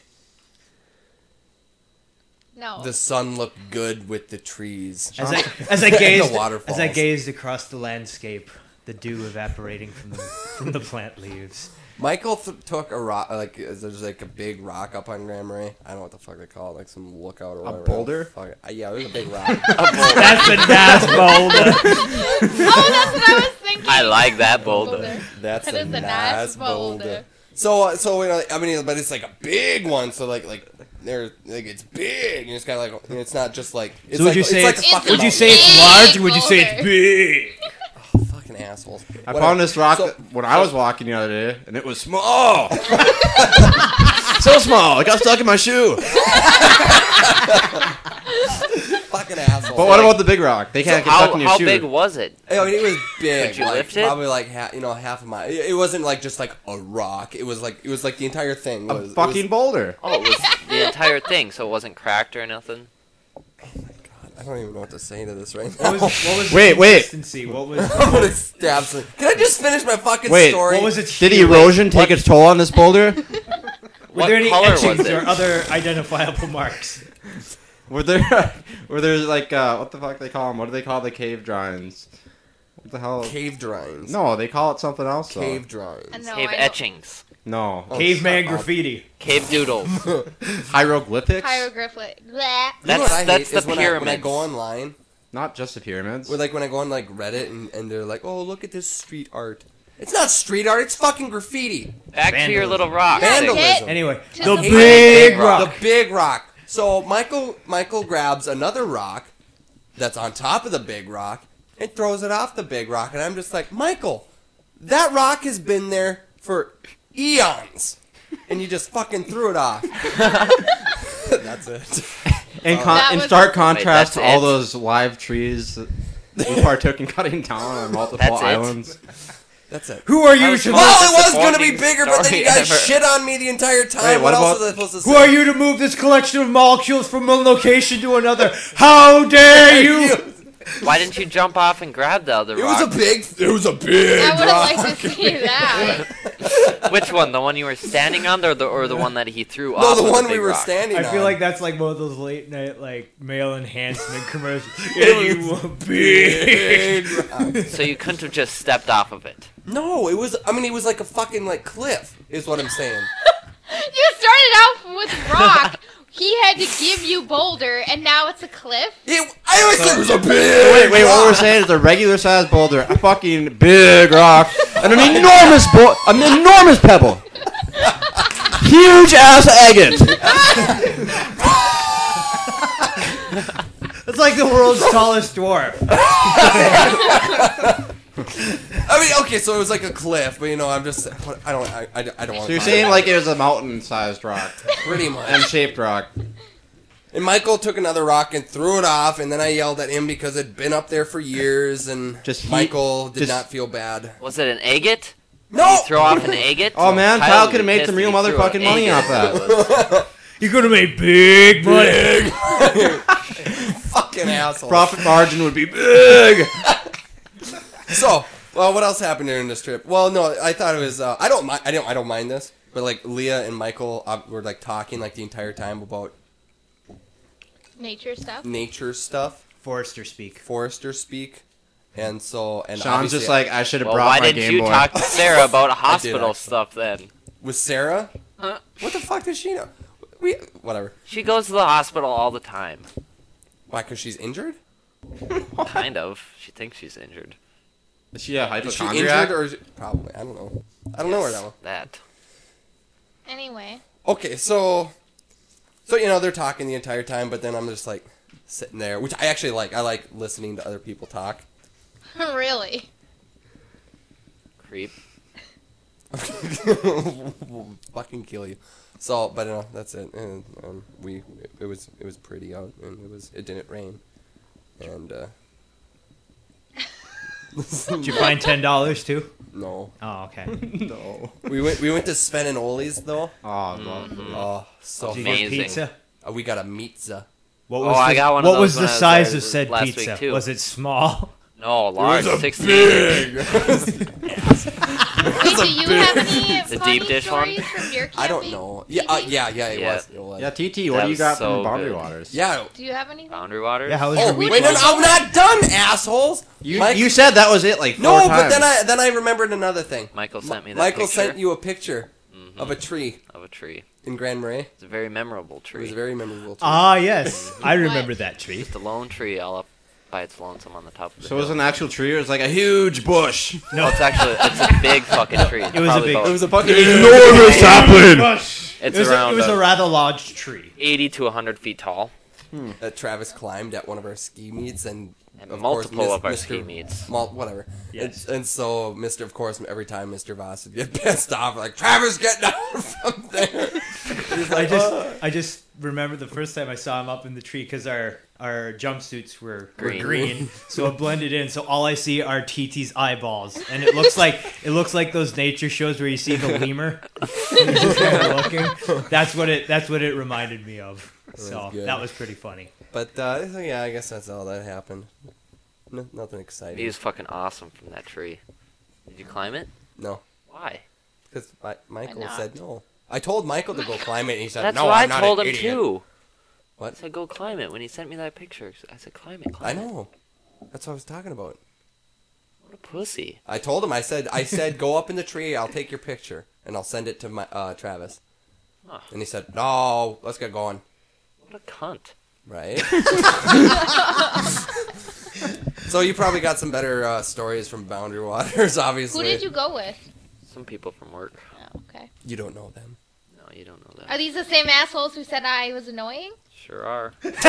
No. The sun looked good with the trees. As I The gazed waterfalls. as I gazed across the landscape, the dew evaporating from the plant leaves. Michael took a rock, there's like a big rock up on Grand Marais. I don't know what the fuck they call it, like some lookout or whatever. boulder? Fuck it. Yeah, it was a big rock. That's a nice boulder. Oh, that's what I was thinking. I like that boulder. That's That a is a nice nice boulder. boulder. So but it's like a big one. So like they're like it's big. And it's kind of like it's not just like. It's So would like, you say like it's- a fucking would you mountain. say it's Big large or would you say it's boulder. big? Fucking assholes. I Whatever. found this rock So- when I was walking the other day, and it was small. So small, it got stuck in my shoe. Fucking assholes. But what about the big rock? They can't get stuck in your How shoe. big was it? I mean, it was big. Could you like, lift it? Probably like half a mile. It wasn't like just like a rock. It was like the entire thing. A Was, it fucking was- boulder. Oh, it was the entire thing, so it wasn't cracked or nothing. I don't even know what to say to this right What now. was Wait, the wait. consistency? What was I'm gonna stab some. Can I just finish my fucking Wait, story? what was its Did hue? erosion take its toll on this boulder? Were What there any color was etchings it? or other identifiable marks? Were there like what the fuck they call them? What do they call the cave drawings? What the hell? Cave drawings. No, they call it something else. though. Cave drawings. No, Cave I don't- etchings. No, Oh, Caveman shut up. graffiti. Cave doodles. hieroglyphics. Hieroglyphic. Bleh. You know That's what I that's hate is the when pyramids. I go online, Not just the pyramids. when I go on like Reddit and they're like, oh look at this street art. It's not street art. It's fucking graffiti. Back to your Vandalism. little rock. Vandalism. Anyway, To the the big rock. rock. The big rock. So Michael grabs another rock that's on top of the big rock and throws it off the big rock, and I'm just like, Michael, that rock has been there for eons, and you just fucking threw it off. That's it. That In was- stark contrast Wait, to all that's it? those live trees that we partook in cutting down on multiple That's it? islands. That's it. Who are I you was to the move? Well, it was gonna be disappointing bigger, but then you story guys ever. shit on me the entire time. Wait, what what else about- was I supposed to say? Who are you to move this collection of molecules from one location to another? How dare you? Why didn't you jump off and grab the other It was rock? a big I would rock. have liked to see that. Which one? The one you were standing on, or the one that he threw No, off? the with one big we were rock? standing on. I feel like that's like one of those late night like male enhancement commercials. Yeah, you were big. big rock. So you couldn't have just stepped off of it. No, it was. I mean, it was like a fucking like cliff. Is what I'm saying. You started off with rock. He had to give you Boulder, and now it's a cliff. I always thought it was a big. Wait, what we're saying is a regular sized boulder, a fucking big rock, and an enormous pebble. Huge ass agate. It's like the world's tallest dwarf. I mean, okay, so it was like a cliff, but I'm just, I don't want. So you're saying like it was a mountain sized rock, pretty much M-shaped rock. And Michael took another rock and threw it off, and then I yelled at him because it'd been up there for years, and Michael did not feel bad. Was it an agate? No! Did you throw off an agate? Oh man, Kyle could have made pissed some if real you threw motherfucking an money agate. off that. You're gonna make big money. Fucking asshole. Profit margin would be big. So, well, what else happened during this trip? Well, no, I thought it was. I don't mind this, but like Leah and Michael were like talking like the entire time about Nature stuff. nature stuff, Forester speak. Forester speak, and so Sean's obviously- just like, I should have Well, brought why my didn't Game you Boy. talk to Sarah about hospital actually. stuff then? with Sarah. Huh? What the fuck does she know? Whatever. She goes to the hospital all the time. Why? Because she's injured. Kind of. She thinks she's injured. Is she a Is she hypochondriac? injured or is she, probably? I don't know. I don't know where that one. That. Anyway. Okay, so they're talking the entire time, but then I'm just like sitting there, which I actually like. I like listening to other people talk. Really? Creep. We'll fucking kill you. So, but no, that's it. And it was pretty out, and it didn't rain, and Did you find $10 too? no, Oh, okay. No. we went to Sven and Oli's though. Oh, well. Oh, so Did you fun. get Amazing. pizza? We got a pizza. What Oh, I got one of What was those the when I was size there of said last week, pizza? too. Was it small? No, large. 16. Wait, do you have any The funny deep dish one? stories from your camping? I don't know. Yeah, TT? yeah, it Yeah. was. It was. Yeah, TT, what That do you was got so from Boundary good. Waters? Yeah. Do you have anything? Boundary Waters? Yeah, how was Oh, your wait, weekend? no, I'm not done, assholes. You said that was it like 4 No, times. but then I remembered another thing. Michael sent me that Michael picture sent you a picture of a tree of a tree. in Grand Marais. It's a very memorable It tree. was a very memorable tree. Ah, yes. I remember that tree. Just a lone tree all up by its lonesome on the top of the So it was hill. an actual tree or it was like a huge bush? No, it's a big fucking tree. It was a big- It was a fucking Enormous sapling! It's It was, around it was a rather large tree. 80 to 100 feet tall. that Travis climbed at one of our ski meets, and And of multiple course, of our Mr. ski meets. Whatever. Yes. And so, of course, every time Mr. Voss would get pissed off, like, Travis, get down from there. He's like, I just remember the first time I saw him up in the tree because our jumpsuits were green, so it blended in. So all I see are TT's eyeballs, and it looks like those nature shows where you see the lemur. He's just kind of looking. That's what it reminded me of. So good. that was pretty funny. But, yeah, I guess that's all that happened. No, nothing exciting. He was fucking awesome from that tree. Did you climb it? No. Why? Because Michael Why not? said no. I told Michael to go climb it, and he said, That's no, what I'm I not told an him idiot. too. What? I said go climb it when he sent me that picture. I said climb it, I climb it. know. That's what I was talking about. What a pussy. I told him, I said, go up in the tree, I'll take your picture, and I'll send it to my Travis. Huh. And he said, no, let's get going. What a cunt. Right? So you probably got some better stories from Boundary Waters, obviously. Who did you go with? Some people from work. Oh, okay. You don't know them. No, you don't know Are that. these the same assholes who said I was annoying? Sure are.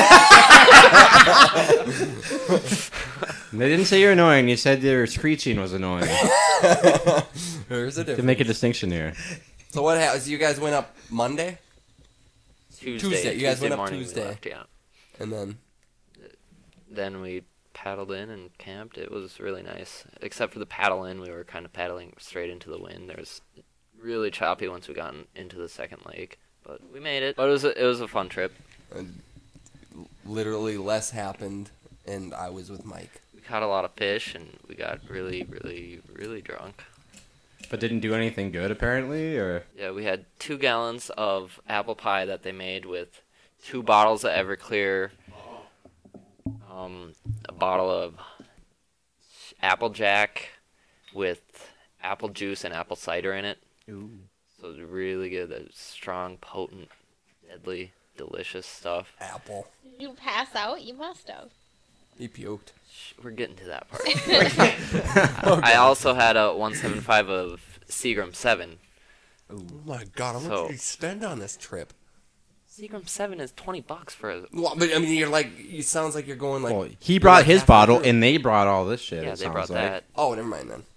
They didn't say you're annoying. You said your screeching was annoying. There's a To difference. make a distinction here. So what happened? So you guys went up Monday? Tuesday. You guys went up morning we Tuesday. left, yeah. And then... Then we paddled in and camped. It was really nice. Except for the paddle in, we were kind of paddling straight into the wind. There was really choppy once we got into the second lake. But we made it. But it was a fun trip. literally less happened, and I was with Mike. We caught a lot of fish, and we got really, really, really drunk. But didn't do anything good, apparently? Or Yeah, we had 2 gallons of apple pie that they made with 2 bottles of Everclear, a bottle of Applejack with apple juice and apple cider in it. Ooh. So it was really good. That was strong, potent, deadly. delicious stuff. Apple. Did you pass out? You must have. He puked. We're getting to that part. I also had a 175 of Seagram 7. Oh my god, how much So- did you spend on this trip? Seagram 7 is $20 for a... Well, but I mean, you're like, it sounds like you're going like. Well, he you're brought like his halfway bottle, through. and they brought all this shit. Yeah, it they sounds brought like. that. Oh, never mind then.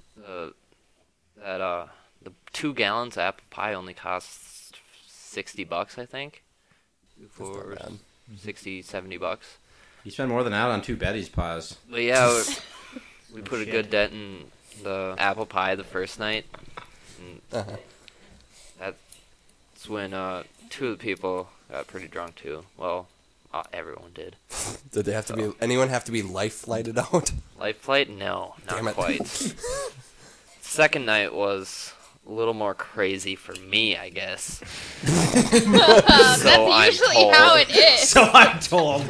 The 2 gallons of apple pie only costs $60, I think. That's not For bad. 60, $70. You spend more than that on 2 Betty's pies. But yeah, we put a shit. good dent in the apple pie the first night. And Uh-huh. that's when 2 of the people got pretty drunk too. Well, everyone did. Did they have to be? Anyone have to be life flighted out? Life flight? No, not Damn it. quite. Second night was a little more crazy for me, I guess. That's I'm usually told. how it is. So I'm told.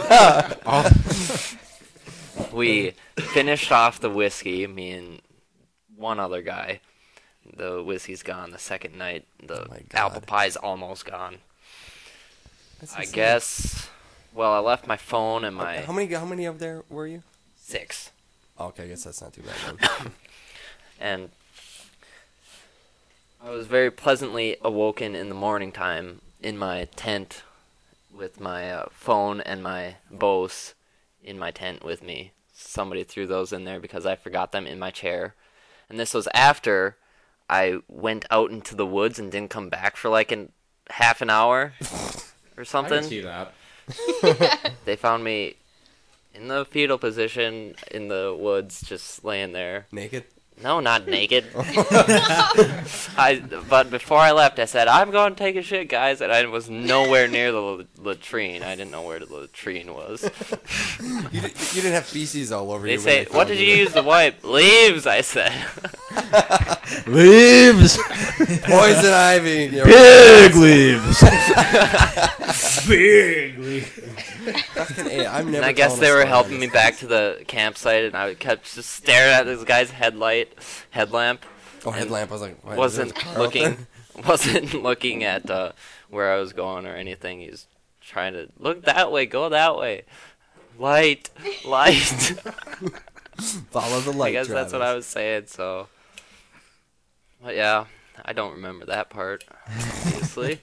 We finished off the whiskey, me and one other guy. The whiskey's gone. The second night, the my God. apple pie's almost gone. That's I insane. guess. Well, I left my phone and my How many of there were you? 6. Oh, okay, I guess that's not too bad then. And I was very pleasantly awoken in the morning time in my tent with my phone and my Bose in my tent with me. Somebody threw those in there because I forgot them in my chair. And this was after I went out into the woods and didn't come back for like half an hour or I something. can see that. They found me in the fetal position in the woods, just laying there. Naked. No, not naked. But before I left, I said, I'm going to take a shit, guys. And I was nowhere near the latrine. I didn't know where the latrine was. You didn't have feces all over They you. say, what did you use to wipe? Leaves, I said. Leaves! Poison ivy. You're Big leaves! Big. fucking A. I'm never. And I guess telling they a were story helping like me this. back to the campsite, and I kept just staring at this guy's headlamp. Oh, headlamp. I was like, what, Wasn't is there a car out there? wasn't looking at where I was going or anything. He's trying to look that way, go that way. Light. Follow the light. I guess that's what I Travis. was saying. So, but yeah, I don't remember that part. Obviously,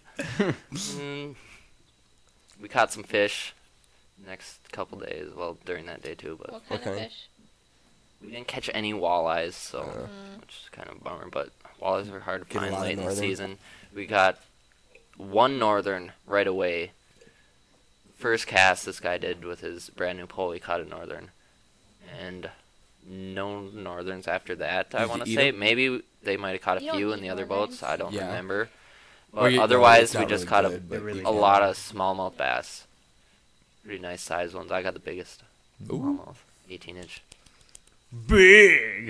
we caught some fish next couple days. Well, during that day too, but What kind of Okay. fish? we didn't catch any walleyes, so which is kind of a bummer. But walleyes are hard to Get a find lot of late in the northern. season. We got one northern right away. First cast this guy did with his brand new pole, he caught a northern, and no northerns after that. I Did want to you eat say 'em? maybe they might have caught a You don't few in eat the other northerns. boats. I don't Yeah. remember. Or But you- no, otherwise, it's we not just really caught good, but really you a can- lot of smallmouth bass. Pretty nice sized ones. I got the biggest smallmouth, 18-inch. Big.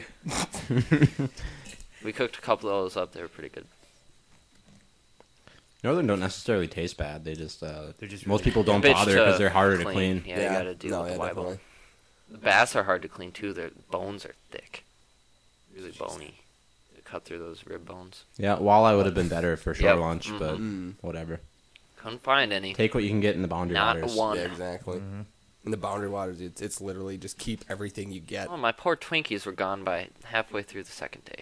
We cooked a couple of those up. They were pretty good. Northern don't necessarily taste bad. They just, just most really people don't Bitch bother because they're harder to clean. Yeah, you gotta deal no, with yeah, the wide definitely. bone. The bass are hard to clean too. Their bones are thick, really bony. You cut through those rib bones. Yeah, walleye would have been better for shore Yep. lunch, but Mm. whatever. Couldn't find any. Take what you can get in the boundary Not waters. one. Yeah, exactly. In the boundary waters, it's literally just keep everything you get. Oh, my poor Twinkies were gone by halfway through the second day.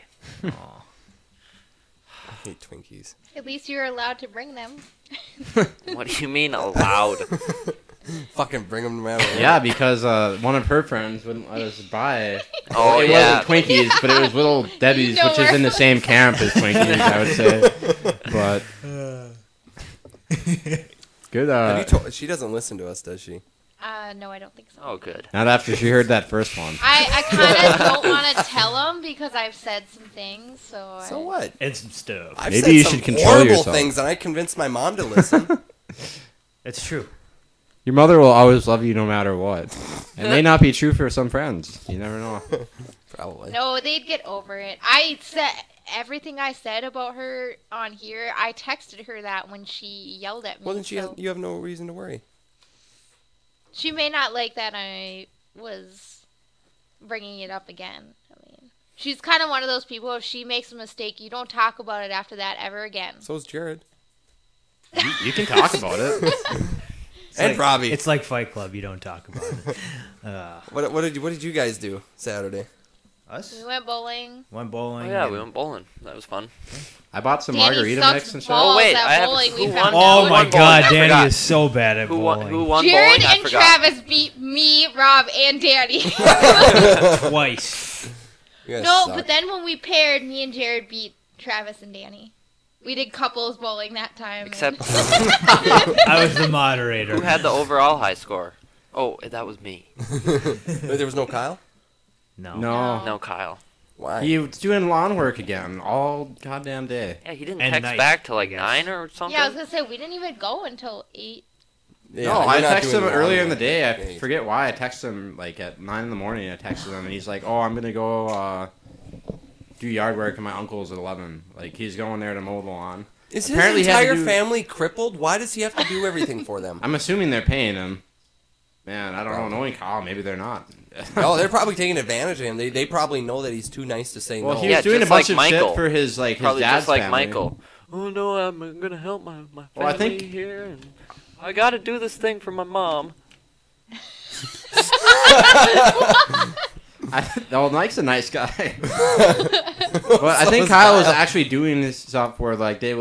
I hate Twinkies. At least you're allowed to bring them. What do you mean allowed? Fucking bring them no matter what. Yeah, because one of her friends wouldn't let us buy. Oh it yeah. wasn't Twinkies, but it was Little Debbie's, know which is where- in the same camp as Twinkies, I would say. But good. Have you told, she doesn't listen to us, does she? No, I don't think so. Oh, good. Not after she heard that first one. I kind of don't want to tell them because I've said some things. So what? And some stuff. I've Maybe said you some should control horrible yourself. things, and I convinced my mom to listen. It's true. Your mother will always love you no matter what. It may not be true for some friends. You never know. Probably. No, they'd get over it. I said everything I said about her on here. I texted her that when she yelled at me. Well, then so you have no reason to worry. she may not like that I was bringing it up again. I mean, she's kind of one of those people. If she makes a mistake, you don't talk about it after that ever again. So is Jared. You can talk about it. And Robbie. It's like Fight Club. You don't talk about it. What did you guys do Saturday? Us? We went bowling. Went bowling. Oh, yeah, and- we went bowling. That was fun. I bought some Danny margarita sucks mix and shit. balls Oh, wait, at I have- bowling, we who found won? out. Oh Who my won God, bowling? I Danny forgot. is so bad at Who bowling. won Jared bowling? I and forgot. Travis beat me, Rob, and Danny. Twice. You guys No, suck. but then when we paired, me and Jared beat Travis and Danny. We did couples bowling that time. Except I was the moderator. who had the overall high score? Oh, that was me. There was no Kyle. No. No. No, Kyle. Why? He was doing lawn work again all goddamn day. Yeah, he didn't And text night, back till like I guess. 9 or something. Yeah, I was gonna say we didn't even go until 8. Yeah, No, I you're not texted doing him lawn earlier in the work. day. I Okay. forget why. I texted him like at 9 in the morning. I texted him and he's like, "Oh, I'm gonna go do yard work at my uncle's at 11. Like he's going there to mow the lawn." Is Apparently his he had to entire do- family crippled? Why does he have to do everything for them? I'm assuming they're paying him. Man, I don't know. Knowing Kyle, maybe they're not. No, they're probably taking advantage of him. They probably know that he's too nice to say Well, no. he Yeah, was doing a just bunch like of Michael. shit for his like his Probably dad's just like family. Michael. Oh no, I'm gonna help my family Well, I think- here, and I gotta do this thing for my mom. Well, Mike's a nice guy. But I think Kyle was actually doing this stuff where like they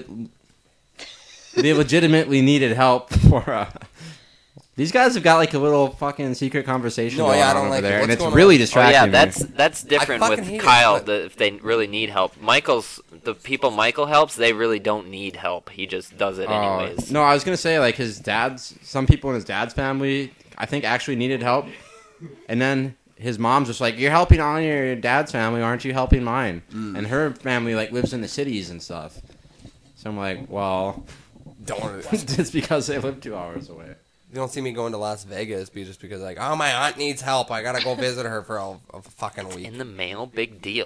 legitimately needed help for. These guys have got like a little fucking secret conversation No, going yeah, I on don't over like it. there, and What's it's going really on? Oh distracting. yeah, me. that's different fucking with hate it, Kyle. but- If they really need help, the people Michael helps, they really don't need help. He just does it anyways. No, I was gonna say like some people in his dad's family, I think actually needed help, and then his mom's just like, "You're helping on your dad's family, aren't you helping mine?" And her family like lives in the cities and stuff. So I'm like, well, Don't. it's because they live 2 hours away. You don't see me going to Las Vegas just because like, oh, my aunt needs help. I gotta go visit her for a fucking week. In the mail, big deal.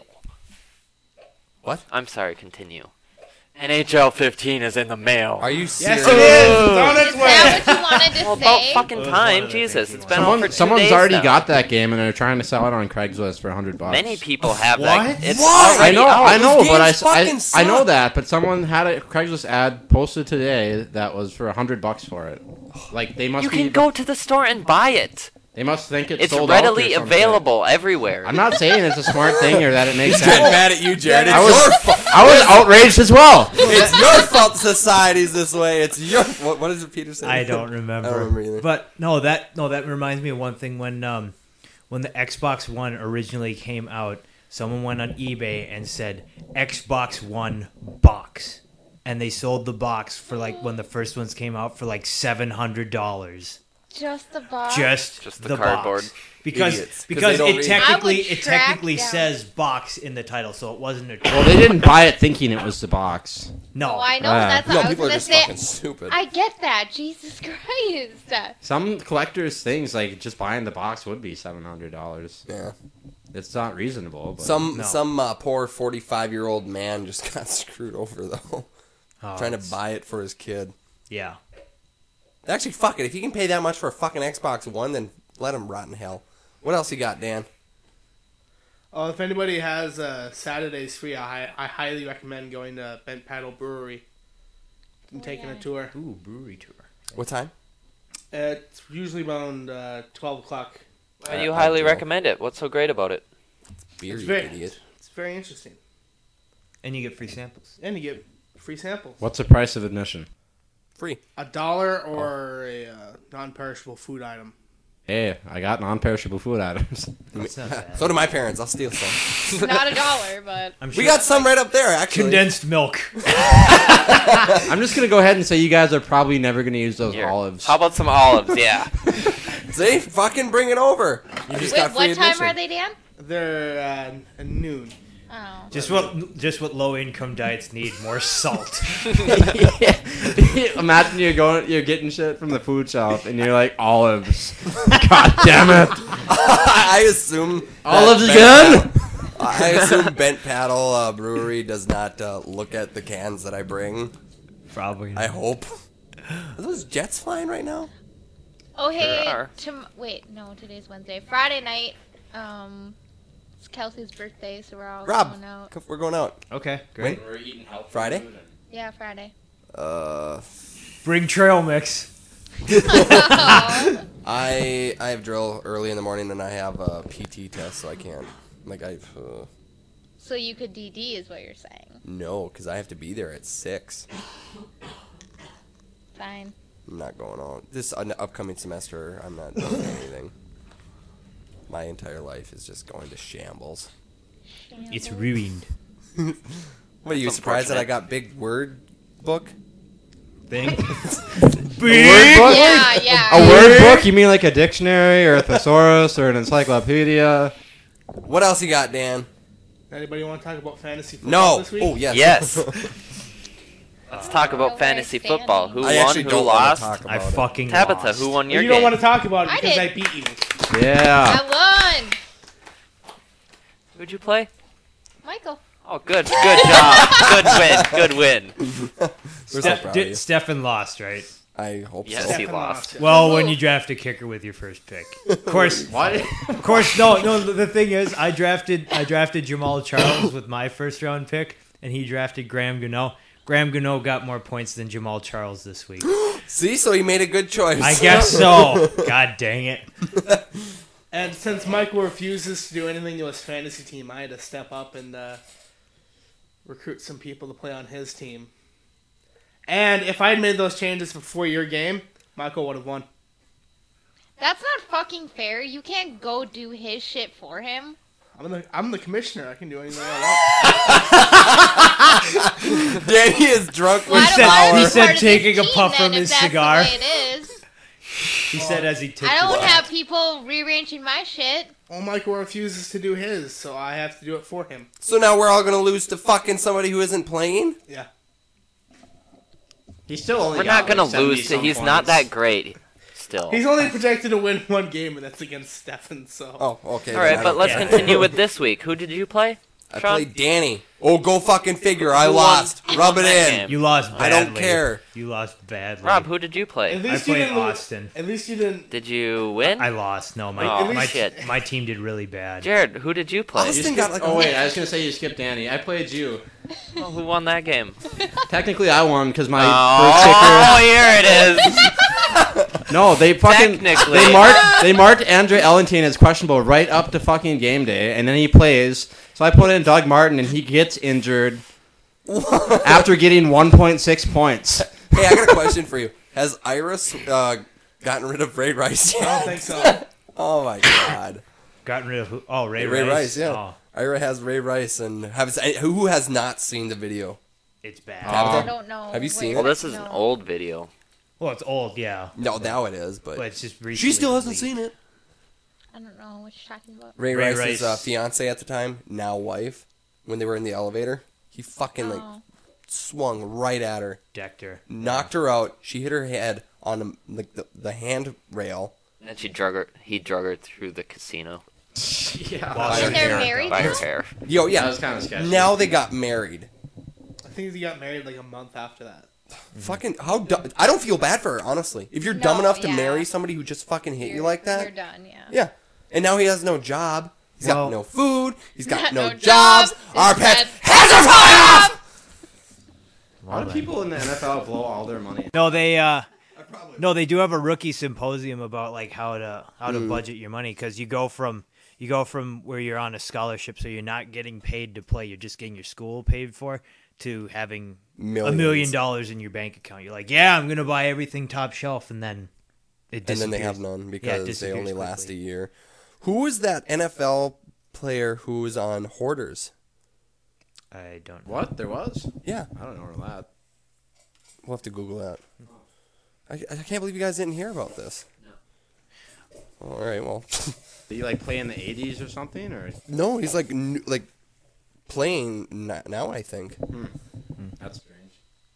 What? I'm sorry, continue. NHL 15 is in the mail. Are you serious? Yes, it is. It's on its Is that what you wanted to Well, about say? fucking It was one time, of the Jesus! things It's he been on for 2 Someone's days already now. got that game, and they're trying to sell it on Craigslist for $100. Many people have What? that. It's Why? already out. I know, Those but games fucking I know suck. that. But someone had a Craigslist ad posted today that was for $100 for it. Like they must You be, can go to the store and buy it. They must think it's It's sold out or readily something. available everywhere. I'm not saying it's a smart thing or that it makes Getting sense. mad at you, Jared. It's I your was, fault. I was outraged as well. It's your fault society's this way. It's your. What is it, Peter said? I don't remember. I don't remember either. But that reminds me of one thing when the Xbox One originally came out, someone went on eBay and said Xbox One box, and they sold the box for like when the first ones came out for like $700. Just the box. Just the cardboard. box. Because Idiots, 'cause because they don't it read. technically I would it track technically down- says box in the title, so it wasn't a Well, they didn't buy it thinking it was the box. no. Oh, I know. Ah. That's what No, I was people are gonna just say. fucking stupid. I get that. Jesus Christ. Some collectors' things like just buying the box would be $700. Yeah. It's not reasonable. But Some poor 45-year-old man just got screwed over though, Oh, trying to it's- buy it for his kid. Yeah. Actually, fuck it. If you can pay that much for a fucking Xbox One, then let him rot in hell. What else you got, Dan? If anybody has Saturdays free, I highly recommend going to Bent Paddle Brewery and taking a tour. Ooh, brewery tour. What time? It's usually around 12 o'clock. Why do you highly recommend it? What's so great about it? Beer, It's you very- idiot. It's very interesting. And you get free samples. And you get free samples. what's the price of admission? Free. $1 or a non-perishable food item. Hey, I got non-perishable food items. That's not bad. So do my parents. I'll steal some. Not $1, but I'm We got some right up there, actually. condensed milk. I'm just gonna go ahead and say you guys are probably never gonna use those Here. olives. How about some olives? Yeah. See? Fucking bring it over. You just wait, got free what time admission. are they, Dan? They're at noon. Oh. Just what low income diets need, more salt. Imagine you're getting shit from the food shelf and you're like olives. God damn it! I assume Olives that again? I assume Bent Paddle Brewery does not look at the cans that I bring. Probably. I hope. Are those jets flying right now? Oh, hey. Sure are. Wait, no, today's Wednesday. Friday night, it's Kelsey's birthday, so we're all Rob, going out. we're going out. Okay, great. We're eating healthy Friday? food and- Yeah, Friday. Bring trail mix. I have drill early in the morning and I have a PT test, so I can't. So you could DD is what you're saying. No, because I have to be there at 6. Fine. I'm not going on. This upcoming semester, I'm not doing anything. My entire life is just going to shambles. It's ruined. What, are you surprised that I got big word book? Thing. Word book? Yeah. A word book? You mean like a dictionary or a thesaurus or an encyclopedia? What else you got, Dan? Anybody want to talk about fantasy football No. this week? Oh, yes. Yes. Let's talk about Where's fantasy Fanny? football. Who I won? actually Who don't want lost? to talk about I it. fucking Tabitha, lost. who won Well, your you game? don't want to talk about it I because did. I beat you. Yeah. I won. Who'd you play? Michael. Oh, good job. Good win. We're so proud of you. Stefan lost, right? I hope Yes, so. he Stefan lost. lost. Well, when you draft a kicker with your first pick. Of course. What? Of course, no. The thing is, I drafted Jamal Charles with my first round pick, and he drafted Graham Gano. Graham Gano got more points than Jamal Charles this week. See, so he made a good choice. I guess so. God dang it. And since Michael refuses to do anything to his fantasy team, I had to step up and recruit some people to play on his team. And if I had made those changes before your game, Michael would have won. That's not fucking fair. You can't go do his shit for him. I'm the commissioner. I can do anything I want. Danny is drunk Well, with I don't power. wanna He be said part of this taking a team puff then, from if his that's cigar. The way it is. He said as he took I don't his- have people rearranging my shit. Well, Michael refuses to do his, so I have to do it for him. So now we're all going to lose to fucking somebody who isn't playing? Yeah. He's still only We're got, not gonna like, lose. 70-some He's not points. that great. Still. He's only projected to win one game, and that's against Stefan, so... Oh, okay. All right, then I but don't let's care. continue with this week. Who did you play? I Sean? played Danny. Oh, go fucking figure. I Who won- lost. who Rub won it that in. game? You lost badly. I don't care. You lost badly. Rob, who did you play? At I least you played didn't lose. Austin. At least you didn't... Did you win? I lost. No, Oh, my shit. my team did really bad. Jared, who did you play? Austin got like Oh, wait, I was going to say you skipped Danny. I played you. Oh, who won that game? Technically, I won because my Oh, here it is. first kicker... No, they fucking... Technically. They marked Andre Ellington as questionable right up to fucking game day, and then he plays. So I put in Doug Martin, and he gets injured after getting 1.6 points. Hey, I got a question for you. Has Iris gotten rid of Ray Rice I yet? don't think so. Oh, my God. Gotten rid of who? Oh, Ray Ray Rice. Rice, yeah. Oh, Ira has Ray Rice, and who has not seen the video? it's bad. Tabitha? I don't know. Have you seen where- Well, this is an no. old video. Well, it's old, yeah, No, now it is, but but it's just recently. she still hasn't leaked. seen it. I don't know what you're talking about. Ray Ray Rice's Rice. fiance at the time, now wife, when they were in the elevator, he fucking Oh. swung right at her, Decked her. knocked her out. She hit her head on the handrail. And he drug her through the casino Yeah. Wow. And they're married by her now? hair. Yo, That yeah. was kind of sketchy. Now they got married. I think he got married like a month after that. Fucking how dumb! I don't feel bad for her, honestly. If you're dumb No, enough to yeah. marry somebody who just fucking hit you like You're that, done, yeah. yeah. And now he has no job. He's got Well- no food. He's got no No jobs. jobs. Our His pets pets- heads are falling off. Why do people in the NFL blow all their money? No, they do have a rookie symposium about like how to budget your money because you go from where you're on a scholarship, so you're not getting paid to play, you're just getting your school paid for, to having Millions. $1 million in your bank account. You're like, yeah, I'm gonna buy everything top shelf, and then it And then they disappears. have none Yeah, it because they disappears only last a quickly. year. Who is that NFL player who was on Hoarders? I don't know. What? There was? Yeah, I don't know that. we'll have to Google that. I can't believe you guys didn't hear about this. No. All right, well, Did he like play in the 80s or something? Or no, he's like playing now. I think. That's strange.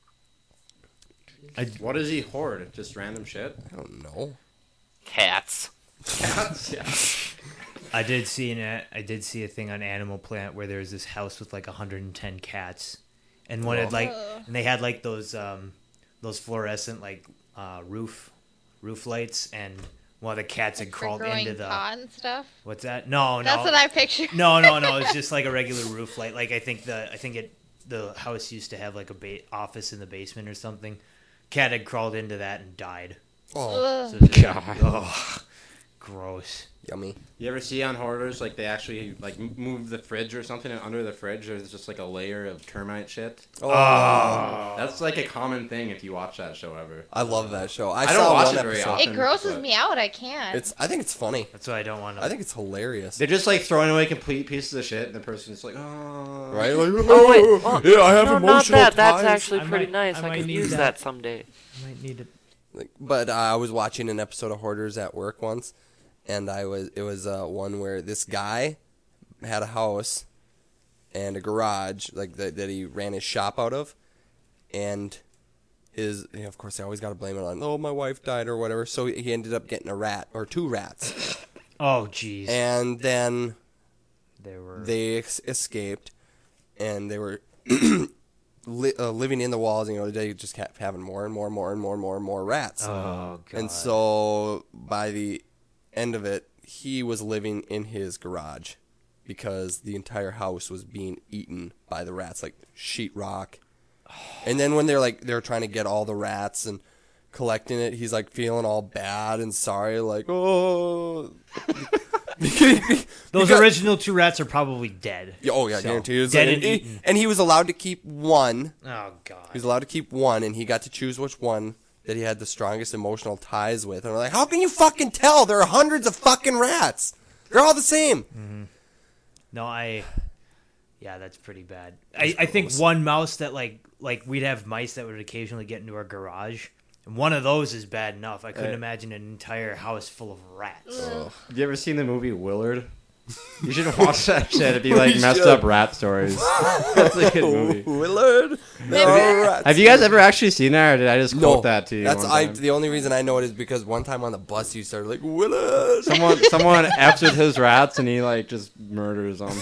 I- What does he hoard? Just random shit? I don't know. Cats. Cats? Yeah. I did see a thing on Animal Planet where there was this house with like 110 cats, and one had like, Ugh. and they had like those fluorescent like roof lights, and one of the cats had Like for crawled growing into the pot and stuff. what's that? No, That's what I pictured. no, it's just like a regular roof light. Like I think the house used to have like a office in the basement or something. Cat had crawled into that and died. Oh, So it's just, God. ugh, gross. yummy. You ever see on Hoarders, like, they actually, like, move the fridge or something, and under the fridge there's just, like, a layer of termite shit? Oh, That's, like, a common thing if you watch that show ever. I love that show. I saw don't watch one it very episode. often. It grosses but- me out. I can't. I think it's funny. That's why I don't want to. I think it's hilarious. They're just, like, throwing away complete pieces of shit, and the person's like, oh. Right? Like, Oh wait, well, yeah, I have no, not emotional that. That's ties. actually I pretty might- nice. I I might could need use that. that someday. I might need it. But I was watching an episode of Hoarders at work once, and it was one where this guy had a house and a garage like that he ran his shop out of, and of course they always got to blame it on my wife died or whatever. So he ended up getting a rat or two rats, Oh, jeez. and then They escaped, and they were living in the walls. They just kept having more and more rats. Oh, God. And so by the end of it, he was living in his garage because the entire house was being eaten by the rats, like sheetrock. And then when they're trying to get all the rats and collecting it, he's like feeling all bad and sorry, like, oh. Those original two rats are probably dead. Oh yeah, So, guaranteed. dead and eaten. And he was allowed to keep one. Oh, God. He was allowed to keep one, and he got to choose which one that he had the strongest emotional ties with. And we're like, how can you fucking tell? There are hundreds of fucking rats. They're all the same. No, yeah, that's pretty bad. I think one mouse that like we'd have mice that would occasionally get into our garage, and one of those is bad enough. I couldn't imagine an entire house full of rats. Have you ever seen the movie Willard? You should watch that shit if you like We messed should. up rat stories. That's a good movie. Willard. There are rats. Have you guys ever actually seen that, or did I just quote No, that to you? that's one time? the only reason I know it is because one time on the bus you started like Willard. Someone F's with his rats and he like just murders them.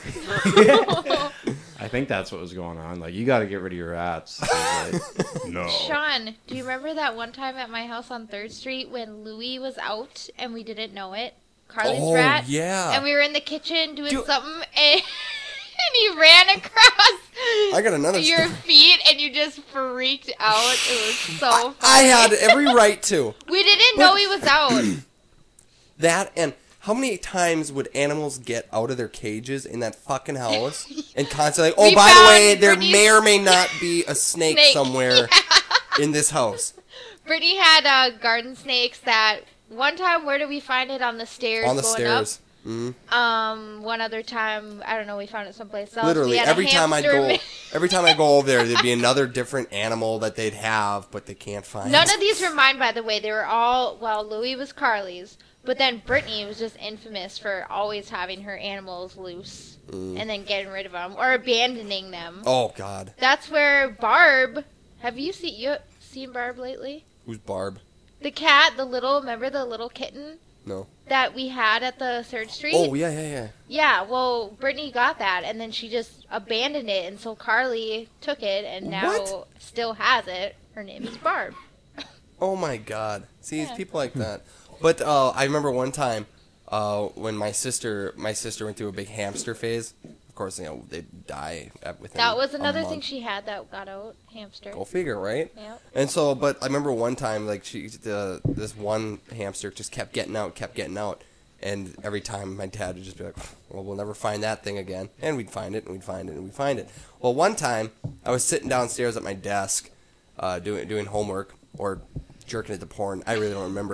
I think that's what was going on. Like, you got to get rid of your rats. Like, no. Sean, do you remember that one time at my house on 3rd Street when Louis was out and we didn't know it? Carly's Oh, rat? yeah. And we were in the kitchen doing something and he ran across I got another your story. feet and you just freaked out. It was so funny. I had every right to. We didn't know he was out. That, and how many times would animals get out of their cages in that fucking house and constantly, oh, We by the found way, there Brittany's- may or may not be a snake somewhere in this house. Brittany had garden snakes that one time, where did we find it? On the stairs On the going stairs. up? One other time, I don't know, we found it someplace else. We Literally, had a every time I hamster go, every time I go over there, there'd be another different animal that they'd have, but they can't find. None of these were mine, by the way. They were all, well, Louis was Carly's, but then Brittany was just infamous for always having her animals loose and then getting rid of them or abandoning them. Oh God, That's where Barb. Have you seen Barb lately? who's Barb? The cat, remember the little kitten No. that we had at the 3rd Street? Oh yeah. Yeah, well, Brittany got that, and then she just abandoned it, and so Carly took it, and now What? still has it. Her name is Barb. Oh my God. See, it's Yeah. people like that. But I remember one time when my sister went through a big hamster phase. Of course, they die within. That was a another month. thing she had that got out. Hamster. Go figure, right? Yep. And so, but I remember one time, like this one hamster just kept getting out, and every time my dad would just be like, "Well, we'll never find that thing again," and we'd find it, and we'd find it, and we'd find it. Well, one time I was sitting downstairs at my desk, doing homework or jerking at the porn. I really don't remember.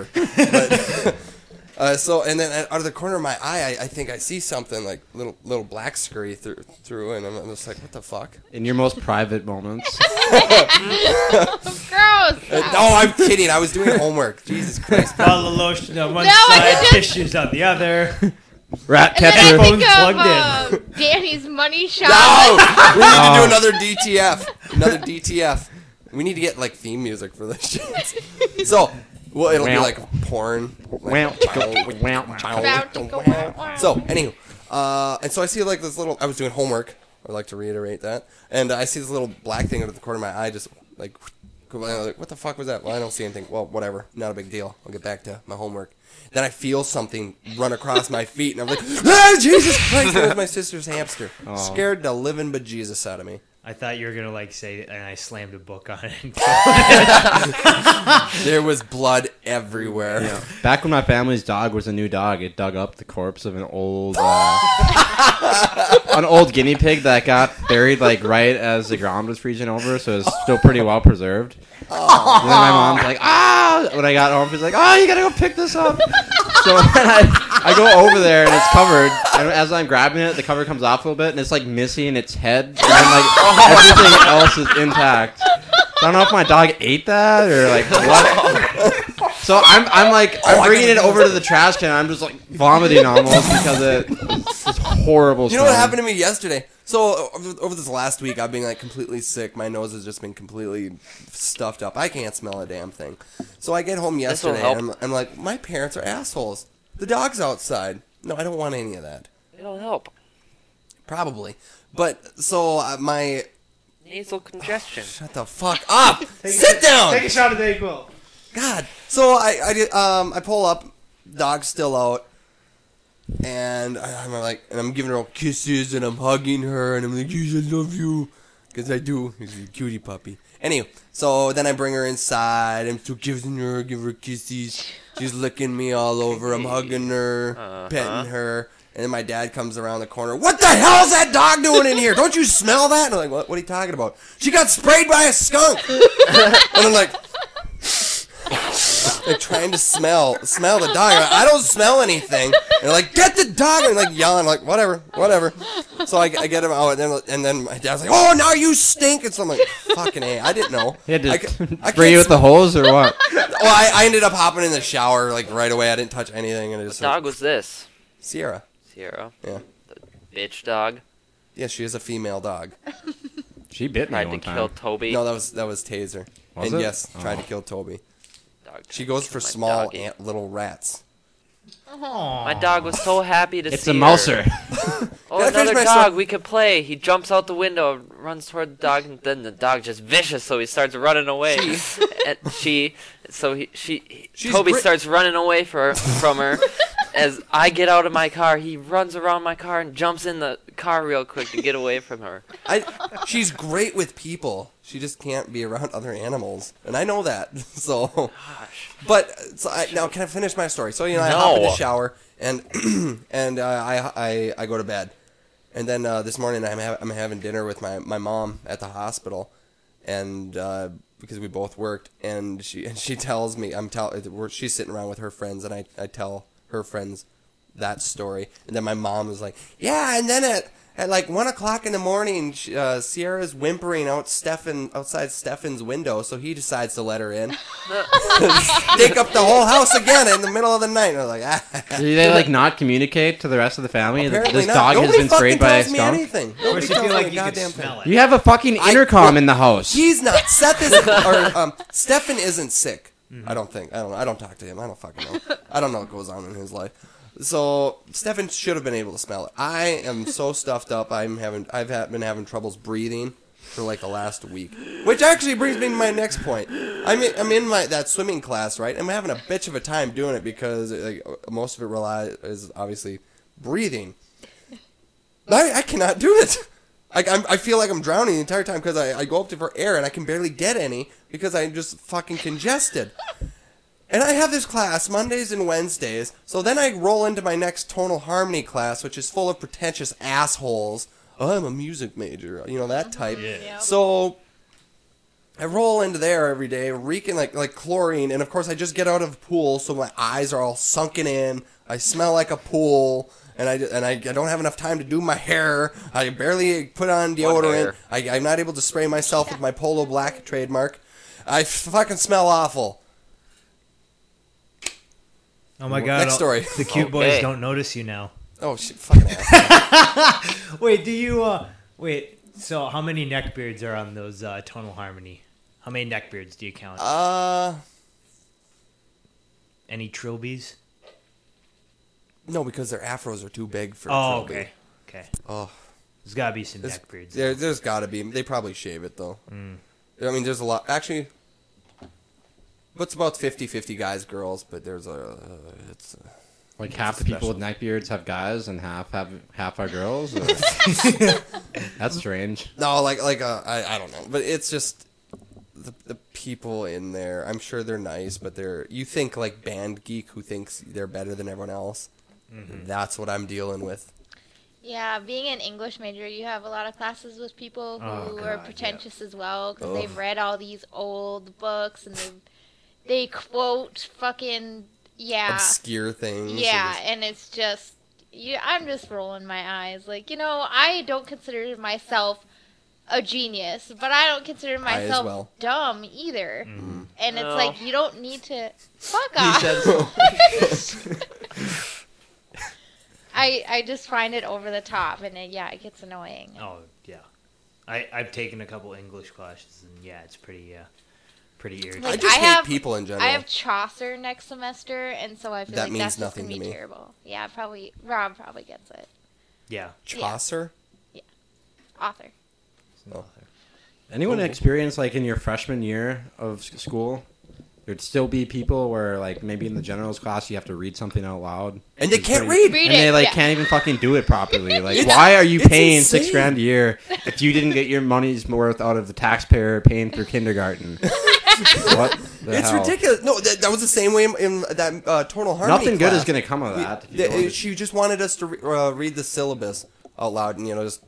But so, and then out of the corner of my eye, I think I see something like little black scurry through, and I'm just like, what the fuck? in your most private moments. Gross. No, I'm kidding. I was doing homework. Jesus Christ. Bottle of lotion on one No, I side, could just- tissues on the other. Rat And then catcher. I think Phone's of Danny's money shot. No! We need to do another DTF. Another DTF. We need to get like theme music for this shit. So, well, it'll be Wow. like porn. Wow. So, anywho, and so I see like this little. I was doing homework. I'd like to reiterate that. And I see this little black thing out of the corner of my eye, just like, what the fuck was that? Well, I don't see anything. Well, whatever. Not a big deal. I'll get back to my homework. Then I feel something run across my feet, and I'm like, ah, Jesus Christ! That was my sister's hamster. Scared the living bejesus out of me. I thought you were gonna like say, and I slammed a book on it. And There was blood everywhere. Yeah. Back when my family's dog was a new dog, it dug up the corpse of an old guinea pig that got buried like right as the ground was freezing over, so it's still pretty well preserved. And then my mom's like, when I got home, she's like, you gotta go pick this up. So then I go over there and it's covered, and as I'm grabbing it, the cover comes off a little bit, and it's like missing its head, and then like everything else is intact. So I don't know if my dog ate that or like what. So I'm bringing it over to the trash can. And I'm just like vomiting almost because it's horrible. You know what happened to me yesterday? So over this last week, I've been like completely sick. My nose has just been completely stuffed up. I can't smell a damn thing. So I get home yesterday and I'm like, my parents are assholes. The dog's outside. No, I don't want any of that. It'll help. Probably. But so my Nasal congestion. shut the fuck up. Sit down. Take a shot of Dayquil. God. So I pull up, dog's still out, and I'm giving her all kisses, and I'm hugging her, and I'm like, yes, I love you, because I do. She's a cutie puppy. Anyway, so then I bring her inside. I'm still give her kisses. She's licking me all over. I'm hugging her, petting her. And then my dad comes around the corner. What the hell is that dog doing in here? Don't you smell that? And I'm like, what are you talking about? She got sprayed by a skunk. And I'm like trying to smell the dog. I don't smell anything. And they're like, get the dog. And I'm like yelling, like, whatever. So I get him out, and then my dad's like, oh, now you stink. And so I'm like, fucking A, I didn't know. He had to spray you with the hose or what? Well, I ended up hopping in the shower like right away. I didn't touch anything. And What dog was this? Sierra. Sierra. Yeah. The bitch dog. Yeah, she is a female dog. She bit me Tried to one kill time. Toby. No, that was Taser. Was and it? yes, tried to kill Toby. Dog She tried goes to for kill my small doggy. little rats. My dog was so happy to It's see a her. mouser. Oh, Can I finish another my dog. story? We could play. He jumps out the window, runs toward the dog, and then the dog just vicious, so he starts running away. And Toby great. starts running away from her. As I get out of my car, he runs around my car and jumps in the car real quick to get away from her. She's great with people. She just can't be around other animals, and I know that. So, Gosh. but now can I finish my story? So I hop in the No. shower and and I go to bed, and then this morning I'm having dinner with my mom at the hospital, and because we both worked, and she tells me she's sitting around with her friends, and I tell her friends that story, and then my mom was like, yeah, and then at like 1 o'clock in the morning, Sierra's whimpering outside Stefan's window, so he decides to let her in. Stake up the whole house again in the middle of the night. And I was like, Do they like not communicate to the rest of the family? apparently This not. dog has Nobody been sprayed fucking by a tells me skunk. anything. of Nobody course, you tells feel me like a you could goddamn smell thing. it. You have a fucking intercom in the house. He's not. Seth is, or Stefan isn't sick. I don't think. I don't talk to him. I don't fucking know. I don't know what goes on in his life. So Stefan should have been able to smell it. I am so stuffed up. I've been having troubles breathing for like the last week, which actually brings me to my next point. I'm in that swimming class, right? I'm having a bitch of a time doing it because like, most of it is obviously breathing. I cannot do it. I feel like I'm drowning the entire time because I go up to for air and I can barely get any because I'm just fucking congested. And I have this class Mondays and Wednesdays, so then I roll into my next tonal harmony class, which is full of pretentious assholes. Oh, I'm a music major, that type. Yeah. So I roll into there every day, reeking like chlorine, and of course I just get out of the pool, so my eyes are all sunken in. I smell like a pool. And I don't have enough time to do my hair. I barely put on deodorant. I'm not able to spray myself with my Polo Black trademark. I fucking smell awful. Oh my god! Next story. The cute boys Okay. don't notice you now. Oh shit! Fucking ass. Wait, do you? Wait. So, how many neckbeards are on those tonal harmony? How many neckbeards do you count? Any trilbies? No, because their afros are too big for. Oh, trilby. okay. Okay. Oh, There's gotta be some neckbeards. there's got to be. They probably shave it though. I mean, there's a lot. Actually, it's about 50-50 guys, girls, but it's Like half the people with neckbeards have guys and half are girls. Or... That's strange. No, I don't know, but it's just the people in there. I'm sure they're nice, but you think like band geek who thinks they're better than everyone else. Mm-hmm. That's what I'm dealing with. Yeah, being an English major, you have a lot of classes with people who are pretentious as well because they've read all these old books and they quote fucking obscure things. Yeah, and it's just I'm just rolling my eyes. Like, I don't consider myself a genius, but I don't consider myself dumb either. Mm-hmm. And it's like you don't need to fuck off. I just find it over the top, and it gets annoying. Oh yeah, I've taken a couple English classes, and it's pretty irritating. Like, I just hate people in general. I have Chaucer next semester, and so I feel that like means that's nothing just gonna to be me. terrible. Yeah, Rob probably gets it. Yeah, Chaucer. Yeah, author. Oh. Anyone experience like in your freshman year of school? There'd still be people where, like, maybe in the generals class you have to read something out loud. And they can't read! And they, can't even fucking do it properly. Like, why are you paying insane. $6,000 a year if you didn't get your money's worth out of the taxpayer paying for kindergarten? What the hell? Ridiculous. No, that was the same way in that tonal harmony Nothing class. good is going to come of that. She just wanted us to read the syllabus out loud and, just...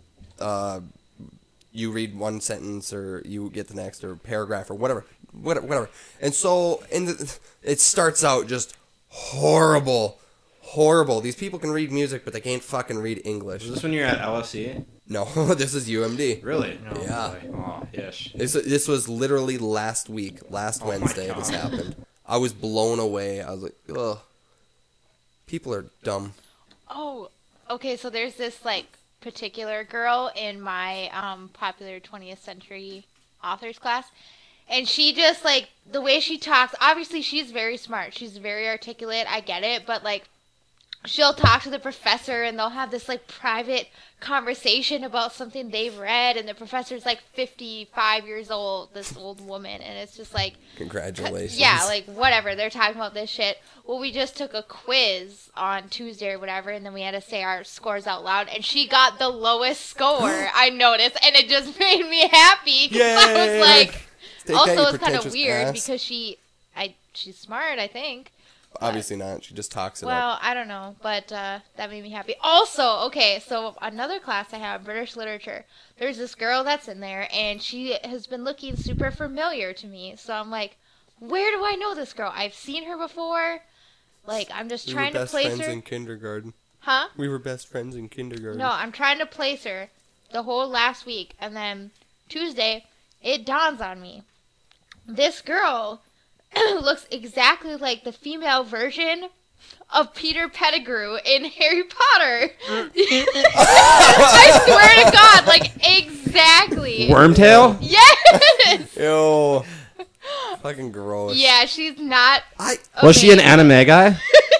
you read one sentence or you get the next or paragraph or whatever. And so it starts out just horrible. These people can read music, but they can't fucking read English. Was this when you're at LSE? No, this is UMD. Really? No, yeah. Boy. Oh, ish. This was literally last Wednesday this happened. I was blown away. I was like, ugh. People are dumb. Oh, okay, so there's this, particular girl in my popular 20th century authors class, and she just the way she talks, obviously she's very smart, she's very articulate, I get it, but she'll talk to the professor and they'll have this private conversation about something they've read, and the professor's 55 years old, this old woman, and it's just congratulations. Yeah, whatever, they're talking about this shit. Well, we just took a quiz on Tuesday or whatever, and then we had to say our scores out loud, and she got the lowest score, I noticed, and it just made me happy, because I was also it's kind of weird, because she's smart, I think. Obviously not. She just talks it up. Well, I don't know, but that made me happy. Also, okay, so another class I have, British literature. There's this girl that's in there, and she has been looking super familiar to me. So I'm like, where do I know this girl? I've seen her before. I'm just trying to place her. We were best friends in kindergarten. Huh? We were best friends in kindergarten. No, I'm trying to place her the whole last week, and then Tuesday, it dawns on me. This girl looks exactly like the female version of Peter Pettigrew in Harry Potter. I swear to God, exactly. Wormtail? Yes! Ew. Fucking gross. Yeah, she's not... Was she an anime guy?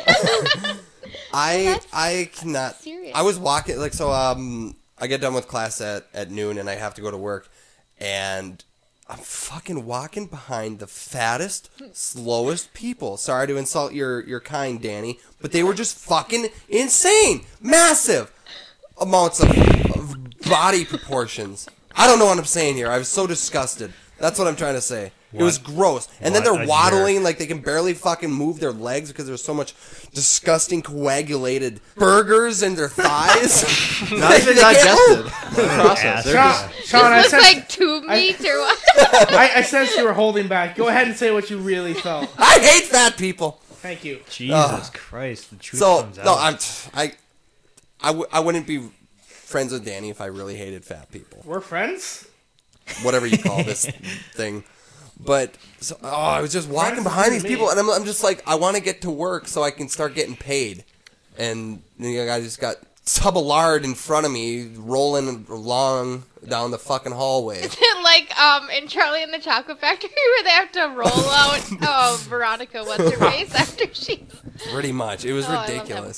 I cannot... Serious. I was walking... I get done with class at noon and I have to go to work, and... I'm fucking walking behind the fattest, slowest people. Sorry to insult your kind, Danny, but they were just fucking insane. Massive amounts of body proportions. I don't know what I'm saying here. I was so disgusted. That's what I'm trying to say. It was gross. And then they're waddling like they can barely fucking move their legs because there's so much disgusting coagulated burgers in their thighs. Not even digested. Process. Sean, this looks like tube meat or what? I sensed you were holding back. Go ahead and say what you really felt. I hate fat people. Thank you. Jesus Christ, the truth comes out. No, I wouldn't be friends with Danny if I really hated fat people. We're friends? Whatever you call this thing. But I was just walking behind these people, and I'm just like, I want to get to work so I can start getting paid. And I just got tub of lard in front of me, rolling along down the fucking hallway. Is it in Charlie and the Chocolate Factory where they have to roll out Veronica what's her face after she... Pretty much. It was ridiculous.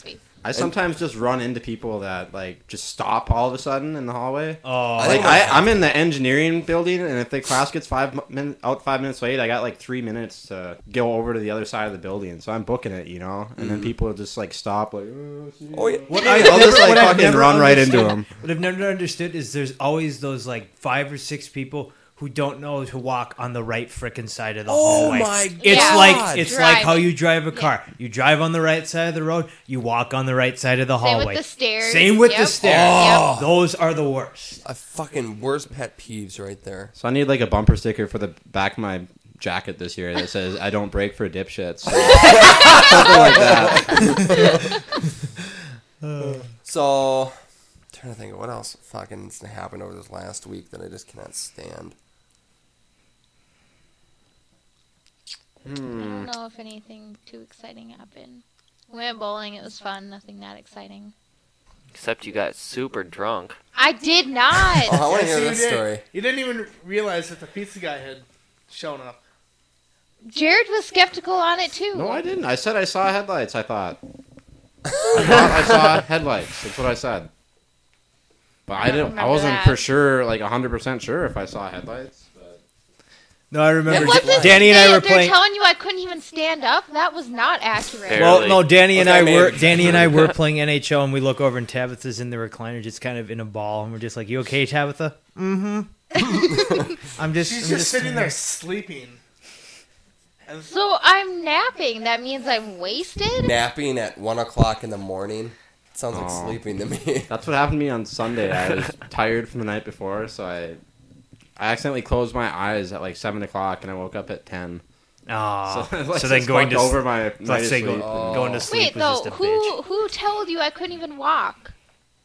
I sometimes just run into people that like just stop all of a sudden in the hallway. Oh, I Like think I'm in the engineering building, and if the class gets 5 minutes late, I got like 3 minutes to go over to the other side of the building. So I'm booking it, and then people will just like stop, like, see you." Oh, yeah. I'll just like what I've fucking never run right into understood- them. What I've never understood is there's always those like 5 or 6 people who don't know to walk on the right frickin' side of the Oh hallway. my It's God. like it's like how Driving. you drive a car. You drive on the right side of the road. You walk on the right side of the Same hallway. with the stairs. Same with the Yep. stairs. Yep. Those are the worst. A fucking worst pet peeves right there. So I need like a bumper sticker for the back of my jacket this year that says "I don't break for dipshits." So, something like that. So, I'm trying to think of what else fucking happened over this last week that I just cannot stand. I don't know if anything too exciting happened. We went bowling. It was fun. Nothing that exciting. Except you got super drunk. I did not. Oh, I want to Yes, hear you this did. story. You didn't even realize that the pizza guy had shown up. Jared was skeptical on it too. No, I didn't. I said I saw headlights. I thought I saw headlights. That's what I said. But I don't didn't. I remember wasn't that. for sure, like 100% sure if I saw headlights. But No, I remember It wasn't. Danny and I were They're playing. telling you I couldn't even stand up. That was not accurate. Fair. Well, Barely. no, Danny and Okay, I were maybe. playing NHL, and we look over and Tabitha's in the recliner, just kind of in a ball, and we're just like, "You okay, Tabitha?" Mm-hmm. I'm just. She's I'm just sitting there sleeping. And So I'm napping. That means I'm wasted. Napping at 1 o'clock in the morning. Sounds like Aw. sleeping to me. that's what happened to me on Sunday. I was tired from the night before, so I accidentally closed my eyes at like 7 o'clock, and I woke up at 10. Oh, So, like, so then just going fucked to over my night let's of say sleep. going to sleep Wait, was though, just a bitch. who told you I couldn't even walk?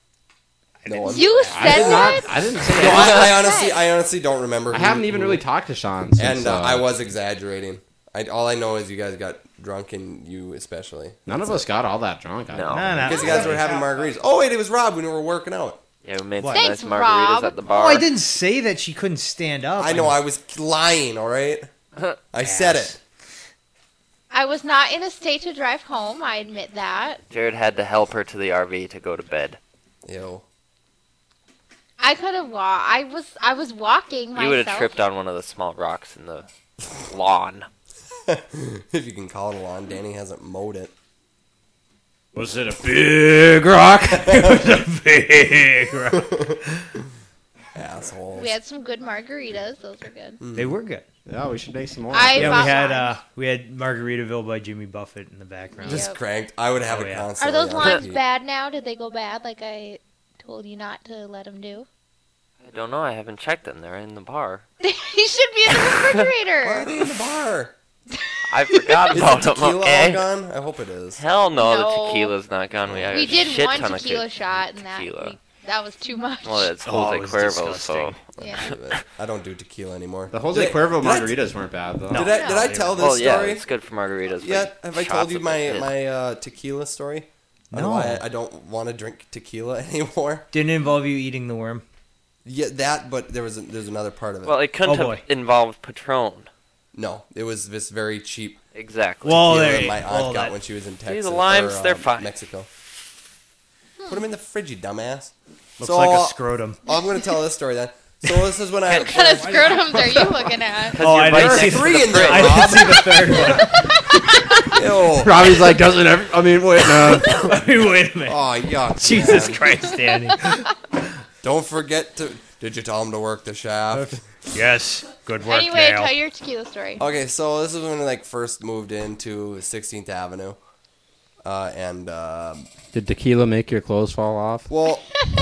No one. You I said did that. not. I didn't say No, that. I honestly don't remember. I who- haven't even who- really talked to Sean. Since, And I was exaggerating. All I know is you guys got drunk, and you especially. None of us got all that drunk. I No. don't No, no. Because you guys were having margaritas. Oh wait, it was Rob when we were working out. Yeah, we made What? some Thanks, nice margaritas Rob. at the Oh, bar. I didn't say that she couldn't stand up. I know I was lying. All right, I said it. I was not in a state to drive home. I admit that. Jared had to help her to the RV to go to bed. Ew. I could have walked. I was walking myself. You would have tripped on one of the small rocks in the lawn. If you can call it a lawn, Danny hasn't mowed it. Was it a big rock? It was a big rock. Assholes. We had some good margaritas. Those were good. They were good. Yeah, we should make some more. I Yeah, bought we had Margaritaville by Jimmy Buffett in the background. Just Yep. cranked. I would have Oh, it yeah. Are constantly. those on lines repeat. bad now? Did they go bad like I told you not to let them do? I don't know. I haven't checked them. They're in the bar. He should be in the Why are refrigerator. they in the bar? I forgot Is about the them. tequila all Okay. gone? I hope it is. Hell no, No. the tequila's not gone. We had We a did shit one ton of tequila shot, and tequila. that was too much. Well, it's Oh, Jose it was Cuervo, disgusting. so. Yeah. I don't do tequila anymore. The Jose Did I- Cuervo did I- margaritas weren't bad though. No. Did I tell this Well, yeah, story it's good for margaritas. but yet? Have I shots told you of my it. my tequila story? On No. why I don't want to drink tequila anymore. Didn't involve you eating the worm. Yeah, that. But there's another part of it. Well, it couldn't Oh, have boy. involved Patron. No, it was this very cheap Exactly. Well, tequila there that you- my aunt well, got that- when she was in See, Texas. the limes, or, they're fine. Mexico. Put them in the fridge, you dumbass. Looks So, like a scrotum. I'm going to tell this story then. So this is when I. What kind of scrotums are you looking at? Because Oh, I you're didn't right see next to three the in there, fridge. I didn't see the third one. Ew. Robbie's like, doesn't every... I mean, wait, no. Wait a minute. Oh, yuck. Jesus man. Christ, Danny. Don't forget to. Did you tell him to work the shaft? Yes. Good work, Anyway, Dale. tell your tequila story. Okay, so this is when we first moved into 16th Avenue, and Did tequila make your clothes fall off? well,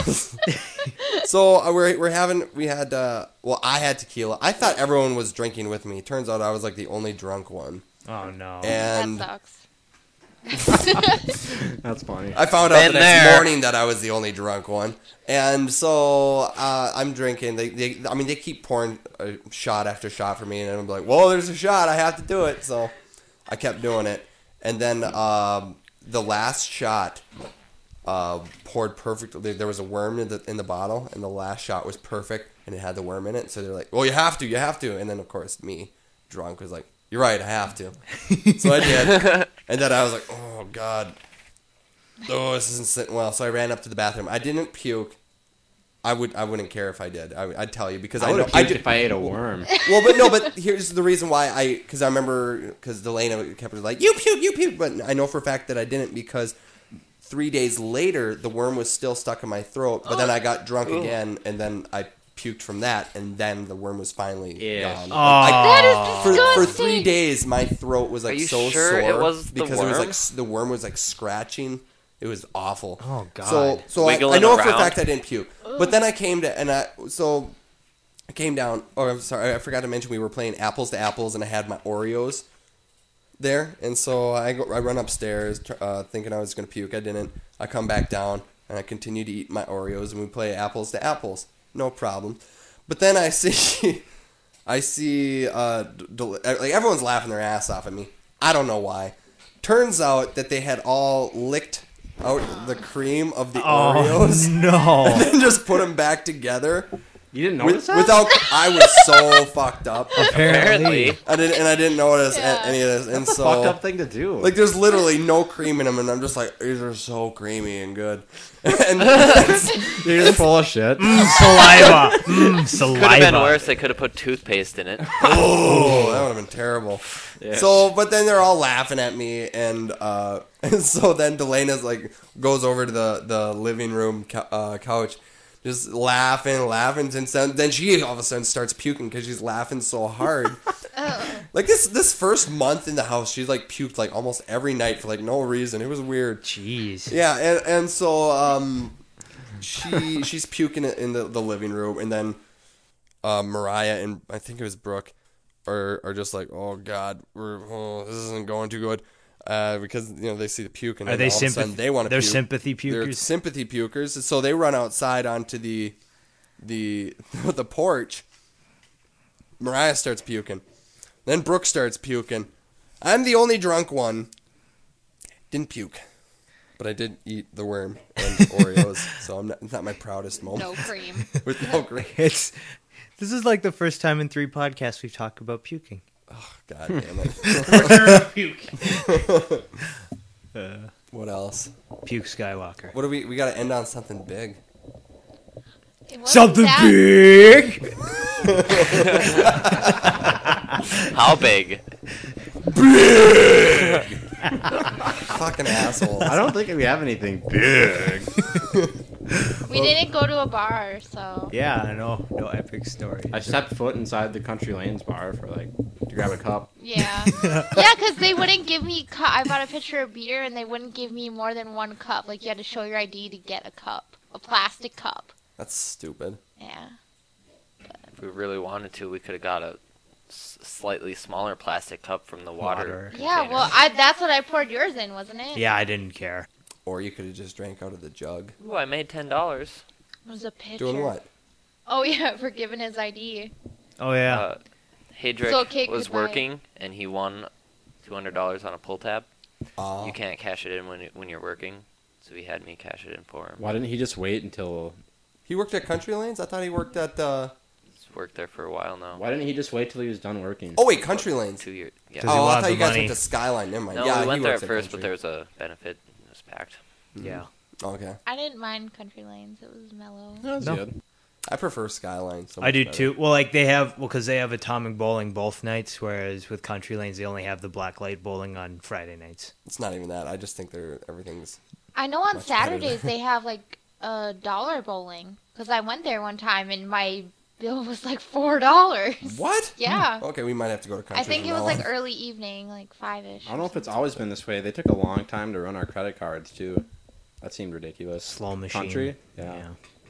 so I had tequila. I thought everyone was drinking with me. Turns out I was like the only drunk one, Oh, no. and That sucks. That's funny. I found out Been the next there. morning that I was the only drunk one. And so I'm drinking. They keep pouring shot after shot for me, and I'm like, "Well, there's a shot. I have to do it." So I kept doing it, and then the last shot poured perfectly. There was a worm in the bottle, and the last shot was perfect, and it had the worm in it. So they're like, "Well, you have to," and then of course me, drunk, was like, "You're right, I have to." So I did, and then I was like, "Oh God." oh, this isn't sitting well. So I ran up to the bathroom. I didn't puke. I wouldn't care if I did. I'd tell you because I I would know have puked if I ate a worm. Well, but no, but here's the reason why because I remember because Delana kept like you puke, but I know for a fact that I didn't because 3 days later the worm was still stuck in my throat. But then I got drunk again, and then I puked from that, and then the worm was finally gone. That is For disgusting. 3 days, my throat was like Are you so sure sore it was the because it was worm? like the worm was like scratching. It was awful. Oh, God. So I Wiggling know for a around. fact I didn't puke, but then I came to I came down. Oh, I'm sorry, I forgot to mention we were playing apples to apples, and I had my Oreos there, and so I run upstairs thinking I was gonna puke. I didn't. I come back down and I continue to eat my Oreos, and we play apples to apples. No problem. But then I see, like everyone's laughing their ass off at me. I don't know why. Turns out that they had all licked out the cream of the Oreos no. and just put them back together. You didn't notice that? Without, I was so fucked up. Apparently. I didn't notice any of this, and That's a so fucked up thing to do. like there's literally no cream in them, and I'm just like these are so creamy and good. And You're just full of shit. Saliva. Saliva. Could have been worse. They could have put toothpaste in it. oh, that would have been terrible. Yeah. So, but then they're all laughing at me, and so then Delana's like goes over to the living room couch, just laughing, and then she all of a sudden starts puking because she's laughing so hard. Like this first month in the house, she's like puked like almost every night for like no reason. It was weird. Jeez. Yeah, and so she's puking in the living room, and then Mariah and I think it was Brooke are just like, oh God, this isn't going too good because they see the puke and Are then they all of a sudden they want to They're puke. sympathy They're pukers. sympathy pukers, so they run outside onto the porch. Mariah starts puking, then Brooke starts puking. I'm the only drunk one. Didn't puke. But I did eat the worm and Oreos, so it's not my proudest moment. No cream. With no cream. This is like the first time in 3 podcasts we've talked about puking. God damn it. Puke. What else? Puke Skywalker. What do we got to end on something big. It wasn't Something that- big. How big? Fucking asshole. I don't think we have anything big. We didn't go to a bar, so. Yeah, I know. No epic story. I stepped foot inside the Country Lanes bar to grab a cup. Yeah. Yeah, because they wouldn't give me I bought a pitcher of beer, and they wouldn't give me more than 1 cup. Like, you had to show your ID to get a cup. A plastic cup. That's stupid. Yeah. If we really wanted to, we could have got a slightly smaller plastic cup from the water. Yeah, container. well, that's what I poured yours in, wasn't it? Yeah, I didn't care. Or you could have just drank out of the jug. Ooh, I made $10. It was a pitcher. Doing what? Oh, yeah, for giving his ID. Oh, yeah. Hedrick So, okay, was goodbye. working, and he won $200 on a pull tab. Uh, You can't cash it in when you're working, so he had me cash it in for him. Why didn't he just wait until... he worked at Country Lanes? I thought he worked at... He's worked there for a while now. Why didn't he just wait till he was done working? Oh, wait, Country Lanes. 2 years. Yeah. 'Cause he Oh, I wanted thought you the guys money. went to Skyline. Never mind. No, Yeah, we went he there works at first, but Country. there was a benefit. It was packed. Yeah. Okay. I didn't mind Country Lanes. It was mellow. That was No. good. I prefer Skyline. So I much do better. too. Well, like because they have Atomic Bowling both nights, whereas with Country Lanes they only have the Blacklight Bowling on Friday nights. It's not even that. I just think everything's... I know on Much better Saturdays they have, like, $1 bowling. Because I went there one time, and my bill was, like, $4. What? Yeah. Okay, we might have to go to Country. I think from it was, now like, on. early evening, like 5-ish. I don't know if it's always been this way. They took a long time to run our credit cards, too. That seemed ridiculous. Slow machine. Country? Yeah.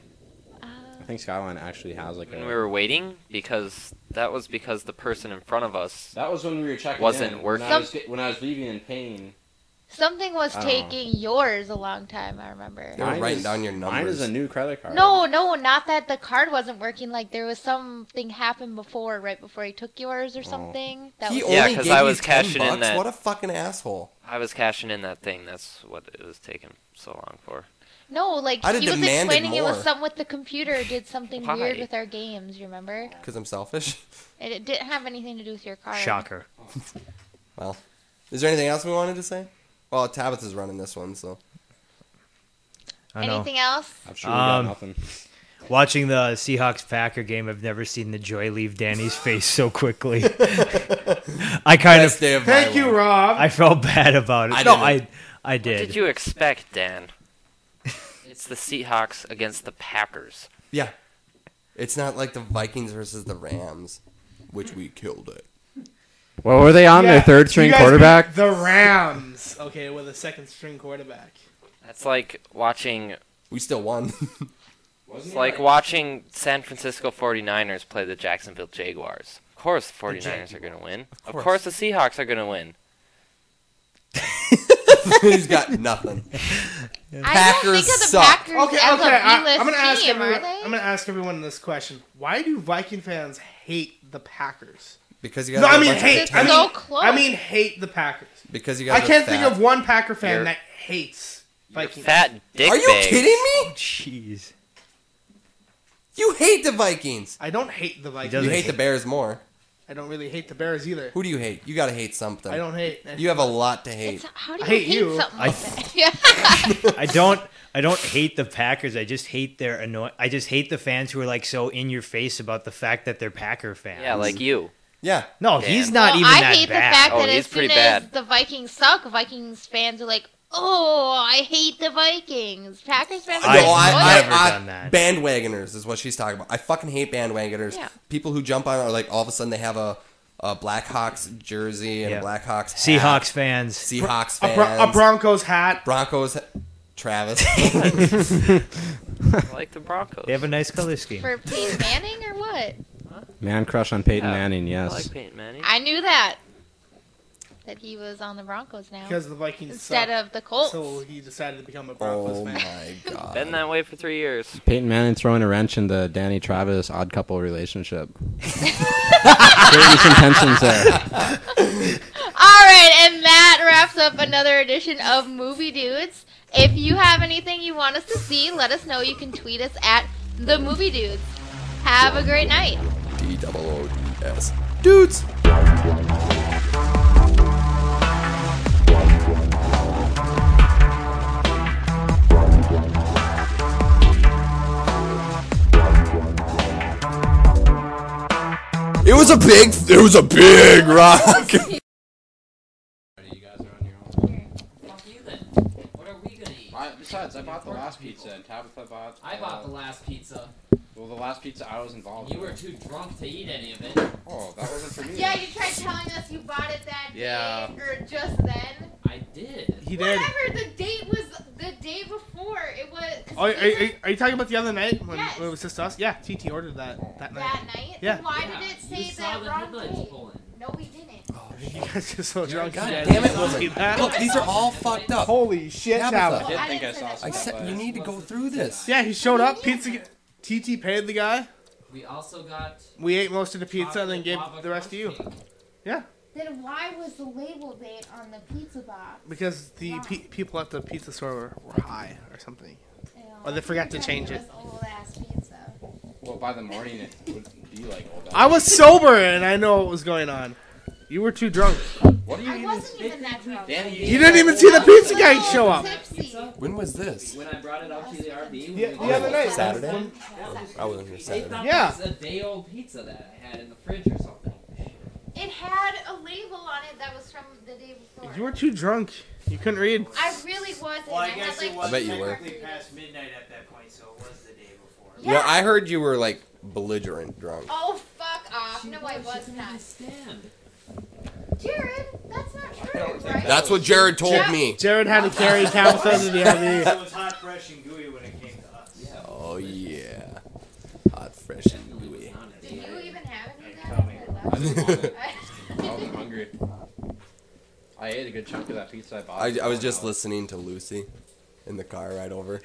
I think Skyline actually has like When a... we were waiting, because the person in front of us. That was when we were checking Wasn't in. working. When I was leaving in pain. Something was I don't know. taking yours a long time, I remember. They were writing down your numbers. Mine is a new credit card. No, not that the card wasn't working. Like, there was something happened before, right before he took yours or something. That He was Yeah, only 'cause gave I you was 10 cashing in bucks? that- What a fucking asshole. I was cashing in that thing. That's what it was taking so long for. No, like, I'd have he was demanded explaining it was more. something with the computer, did something Why? weird with our games, you remember? Because I'm selfish. It didn't have anything to do with your card. Shocker. Well, is there anything else we wanted to say? Well, Tabitha's running this one, so. I know. Anything else? I'm sure we got Um, nothing. Watching the Seahawks-Packer game, I've never seen the joy leave Danny's face so quickly. I kind Best of, day of my Thank you, life. Rob. I felt bad about it. I No, didn't. I What did. did you expect, Dan? It's the Seahawks against the Packers. Yeah. It's not like the Vikings versus the Rams, which we killed it. Well, were they on Yeah, their third string you guys quarterback? beat the Rams. Okay, with a second string quarterback. That's like watching. We still won. It's like watching San Francisco 49ers play the Jacksonville Jaguars. Of course, the 49ers are going to win. Of course, the Seahawks are going to win. He's got nothing. I don't Packers think of the suck. Packers Okay, as okay. a B-list I'm gonna ask team, everyone. are they? I'm gonna ask everyone this question: why do Viking fans hate the Packers? Because you guys No, are I a mean bunch of hate. It's I mean, so close. I mean hate the Packers. Because you guys I are can't think fat. of one Packer fan You're- that hates Vikings. Fat dick Are you bags. kidding me? Jeez. You hate the Vikings. I don't hate the Vikings. You doesn't hate the Bears more. I don't really hate the Bears either. Who do you hate? You gotta hate something. I don't hate. You have a lot to hate. It's, how do I you hate hate you. something I- like that? Yeah. I don't hate the Packers. I just hate their I just hate the fans who are like so in your face about the fact that they're Packer fans. Yeah, like you. Yeah. No, Dan. he's not Well, even I that hate bad. the fact Oh, that he's as soon pretty as bad. the Vikings suck, Vikings fans are like, "Oh, I hate the Vikings." Packers fans are I've like, never "Oh, done that. Bandwagoners is what she's talking about. I fucking hate bandwagoners. Yeah. People who jump on are like all of a sudden they have a Blackhawks jersey and Yeah. a Blackhawks hat. Seahawks fans. Seahawks a, fans. a Broncos hat. Broncos. Travis. I like the Broncos. They have a nice color scheme. for Peyton Manning or what?" Man crush on Peyton Yeah, Manning, I yes. like Peyton Manning. I knew that he was on the Broncos now Because the Vikings instead suck. of the Colts. So he decided to become a Broncos Oh fan. my god. Been that way for 3 years. Peyton Manning throwing a wrench in the Danny Travis odd couple relationship. Greatest intentions there. All right, and that wraps up another edition of Movie Dudes. If you have anything you want us to see, let us know. You can tweet us at the Movie Dudes. Have a great night. DOODS. Dudes. It was a big rock. You guys are on your own. Fuck you then. What are we gonna eat? Besides, I bought the last pizza and Tabitha bought. I bought the last pizza. Well, the last pizza I was involved You were in. too drunk to eat any of it. Oh, that wasn't for me. Yeah, you tried telling us you bought it that Yeah. day or just then. I did. He did. Whatever, the date was the day before. It was 'cause Oh, are you talking about the other night when, Yes. when it was just us? Yeah, TT ordered that night. that night. Yeah. Then why Yeah, did it you say saw that the wrong headlights date? pulling. No, we didn't. You guys are so drunk. God you guys damn it, didn't see that. Look, these are all fucked up. Holy shit, Tabitha. Tabitha. I did I think I didn't say saw that. some I said you need to go through this. Yeah, he showed up. Pizza. TT paid the guy. We also got We ate most of the pizza and then chocolate gave lava the rest to you. crunch cake. Yeah, Then why was the label date on the pizza box? because the people at the pizza store were high or something. Or they forgot to change it. Old ass pizza. Well, by the morning it would be like all that. I was sober and I know what was going on. You were too drunk. What do you I even? wasn't even that drunk. Danny, You didn't even see the pizza guy show up. Tipsy. When was this? When I brought it out to the RV. when Yeah, we the did other it. night. Saturday? When- I wasn't here They Saturday. thought Yeah. it was a day old pizza that I had in the fridge or something. It had a label on it that was from the day before. You were too drunk. You couldn't read. I really wasn't. Well, I had, guess like, it was I bet you were. technically past midnight at that point, so it was the day before. Yeah. Well, I heard you were like belligerent drunk. Oh, fuck off. No, I was not. Stand. Jared, that's not true, right? That's what Jared told me. Jared had to carry Tabitha to the RV. It was hot, fresh, and gooey when it came to us. Oh yeah, hot, fresh, and gooey. Did you even have any of Tell me. that? I didn't want it. I wasn't hungry. I ate a good chunk of that pizza I bought. I was just listening to Lucy in the car ride over.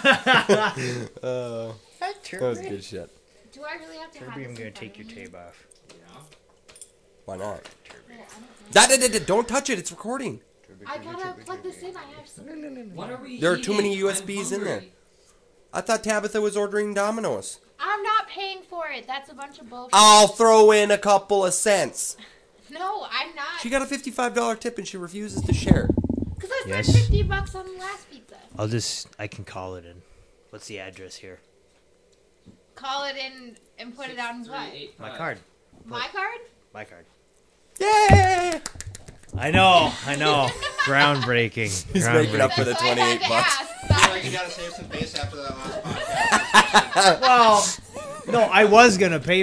That was good shit. Do I really have to have Kirby, I'm this gonna in take your front of me? tape off. Why not? Well, I don't know. Don't touch it. It's recording. I gotta plug this in. I have some. What are we There are too many eating? I'm USBs in there. hungry. I thought Tabitha was ordering Domino's. I'm not paying for it. That's a bunch of bullshit. I'll throw in a couple of cents. No, I'm not. She got a $55 tip and she refuses to share. Because I spent Yes. $50 on the last pizza. I can call it in. What's the address here? Call it in and put it on what? 6385. My card. My card? My card. Yay! I know. Groundbreaking. He's making up for the That's why I had to $28. ask. Sorry. You gotta save some face after that last Well, no, I was gonna pay.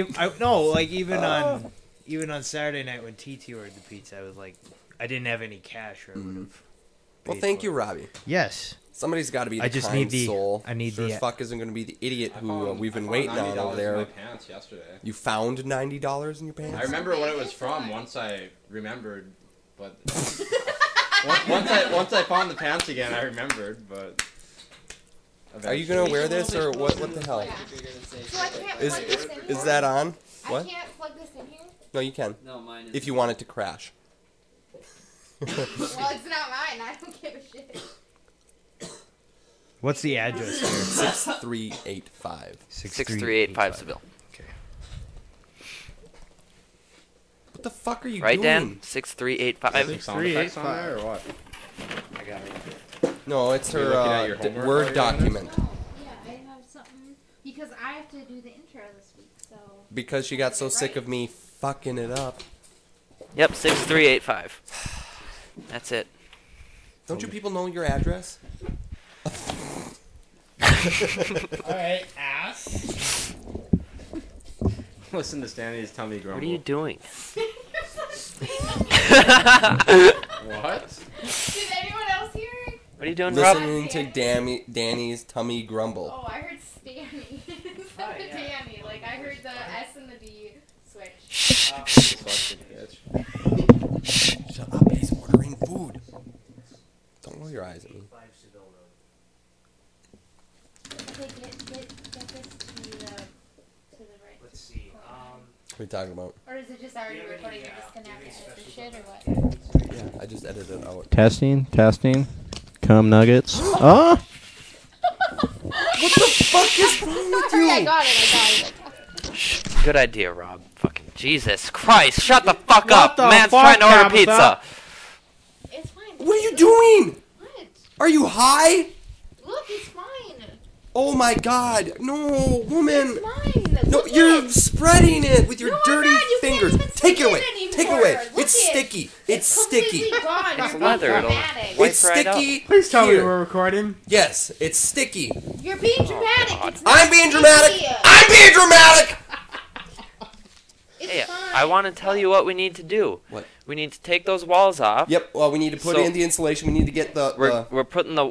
Even on Saturday night when TT ordered the pizza, I was like, I didn't have any cash, or I would have. Well, thank you, Robbie. Yes. Somebody's got to be the I just kind need the- soul. I need sure the- as fuck isn't going to be the idiot who we've been waiting on over in my there. pants yesterday. You found $90 in your pants? I remember what it was from once I remembered, but once I found the pants again, I remembered. But Are you gonna wear this or what? What the hell? So I can't Is plug this in is here? that on? What? I can't plug this in here? No, you can. No, mine is. If you want it to crash. Well, it's not mine. I don't give a shit. What's the address here? 6385. 6385 Seville. What the fuck are you Right, doing? Dan? 6385. sound effects on there or what? I got it. No, it's You're her looking at your homework while Word you're doing this? document. Oh, yeah, I have something. Because I have to do the intro this week, so. Because she got so sick of me fucking it up. Yep, 6385. That's it. Don't you people know your address? Alright, ass. Listen to Stanley's tummy grumble. What are you doing? What? Did anyone else hear it? What are you doing, Rob? Listening to Danny's tummy grumble. Oh, I heard Stanny. Instead of Danny. Like, I heard the S and the D switch. Shut up, he's ordering food. Don't roll your eyes at me. Okay, get this to the right. Let's see. What are you talking about? Or is it just already recording? You're just gonna have to edit the shit or what? Yeah, I just edited it out. Testing. Cum nuggets. Oh! What the fuck is wrong with Sorry, I you? got it. Good idea, Rob. Fucking Jesus Christ! Shut the fuck What up! the Man's fuck, trying to order Tabitha? pizza. It's fine. What are you doing? What? Are you high? Look, it's fine. Oh my god. No, woman. It's mine. No, Look you're it. spreading it with your No, I'm dirty not. You can't fingers. even Take see it away. it Take it anymore. away. Look It's it. sticky. It's sticky. Completely gone. It's You're leather, being it'll- dramatic. Wipe It's right out. sticky. Please tell me Here. we're recording. Yes, it's sticky. You're being dramatic. God. It's not I'm being dramatic. sticky. I'm being dramatic. It's Hey, fine. I want to tell you what we need to do. What? We need to take those walls off. Yep. Well, we need to put So- in the insulation. We need to get the. We're putting the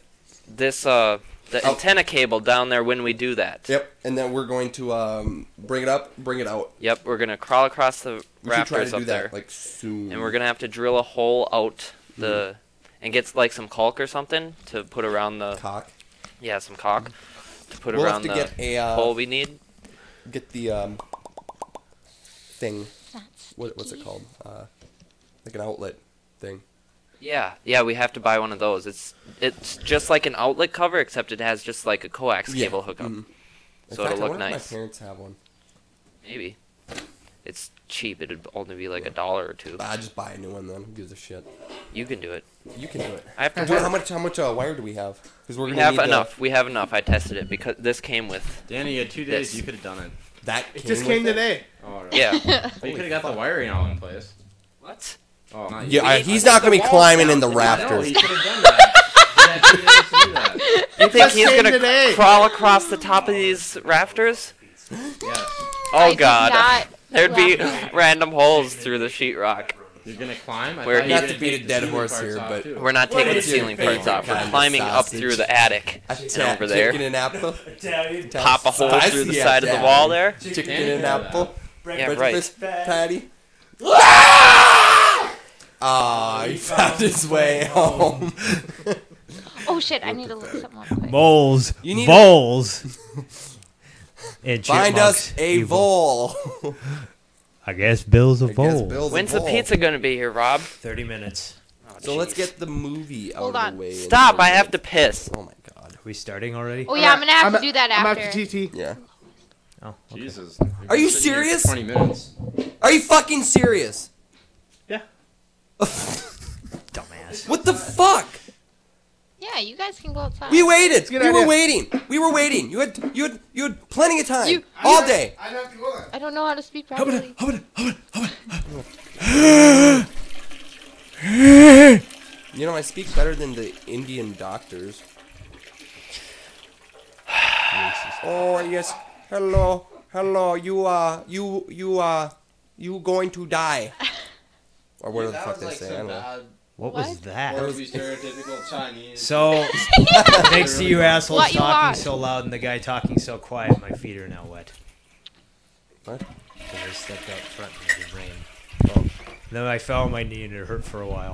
Oh. antenna cable down there when we do that. Yep. And then we're going to bring it up, bring it out. Yep, we're gonna crawl across the We should try rafters to up do there, that like soon. and we're gonna have to drill a hole out the and get like some caulk or something to put around the cock. some caulk to put We'll have around to the get a hole we need. get the thing. What's it called? Like an outlet thing. Yeah, we have to buy one of those. It's just like an outlet cover, except it has just like a coax Yeah. cable hookup, Mhm. In so fact, it'll I look wonder if nice. My parents have one. Maybe it's cheap. It'd only be like $1 or $2. I just buy a new one then. Who gives a shit? You can do it. You can do it. I have to. How much wire do we have? Because we're We gonna have need enough. We have enough. I tested it because this came with. Danny, you had 2 days. This. You could have done it. That It just came with it? today. Oh, right. Yeah. But you could have got the wiring all in place. What? Oh, not you. Yeah, he's not gonna be climbing in the No, rafters. he could have done that. He had 2 days to do that. You think just he's came gonna today. crawl across the top of these rafters? Yes. Oh I did God, not there'd be laugh at that. random holes through the sheetrock. You're gonna climb? I Where thought he- you Not were to gonna beat take a the dead ceiling horse parts here, off, but- too. We're not What taking the is your ceiling parts favorite off. We're kind of climbing up sausage? through the attic and over there. Chicken and apple. Pop a hole through the side of the wall there. Chicken and apple. Yeah, right. Breakfast patty. Ah, he found his way home. Oh shit! I need to look something up quick. Moles. You need Voles. And Find us chipmunks, a evil. vole. I guess Bill's a I guess vole. Bill's a When's the vole. pizza gonna be here, Rob? 30 minutes. Oh, So let's jeez. get the movie out Hold of on. the way. Stop! I have to piss. Oh my god. Are we starting already? Oh yeah, I'm gonna have to at- do that I'm after. after TT. Yeah. Oh, okay. Jesus. Are you Sitting here serious? for 20 minutes. Are you fucking serious? Yeah. Dumbass. ass. What the fuck? Yeah, you guys can go outside. We waited. good We were idea. waiting. We were waiting. You had plenty of time. You- all day. I'd have to go there. I don't know how to speak properly. You know, I speak better than the Indian doctors. Oh yes. Hello. You going to die. Or whatever the fuck they say. I don't know. What What? was that? stereotypical Chinese. So, thanks to you assholes What you talking want? so loud and the guy talking so quiet, my feet are now wet. What? Because I stepped out front and it rained. Then I fell on my knee and it hurt for a while.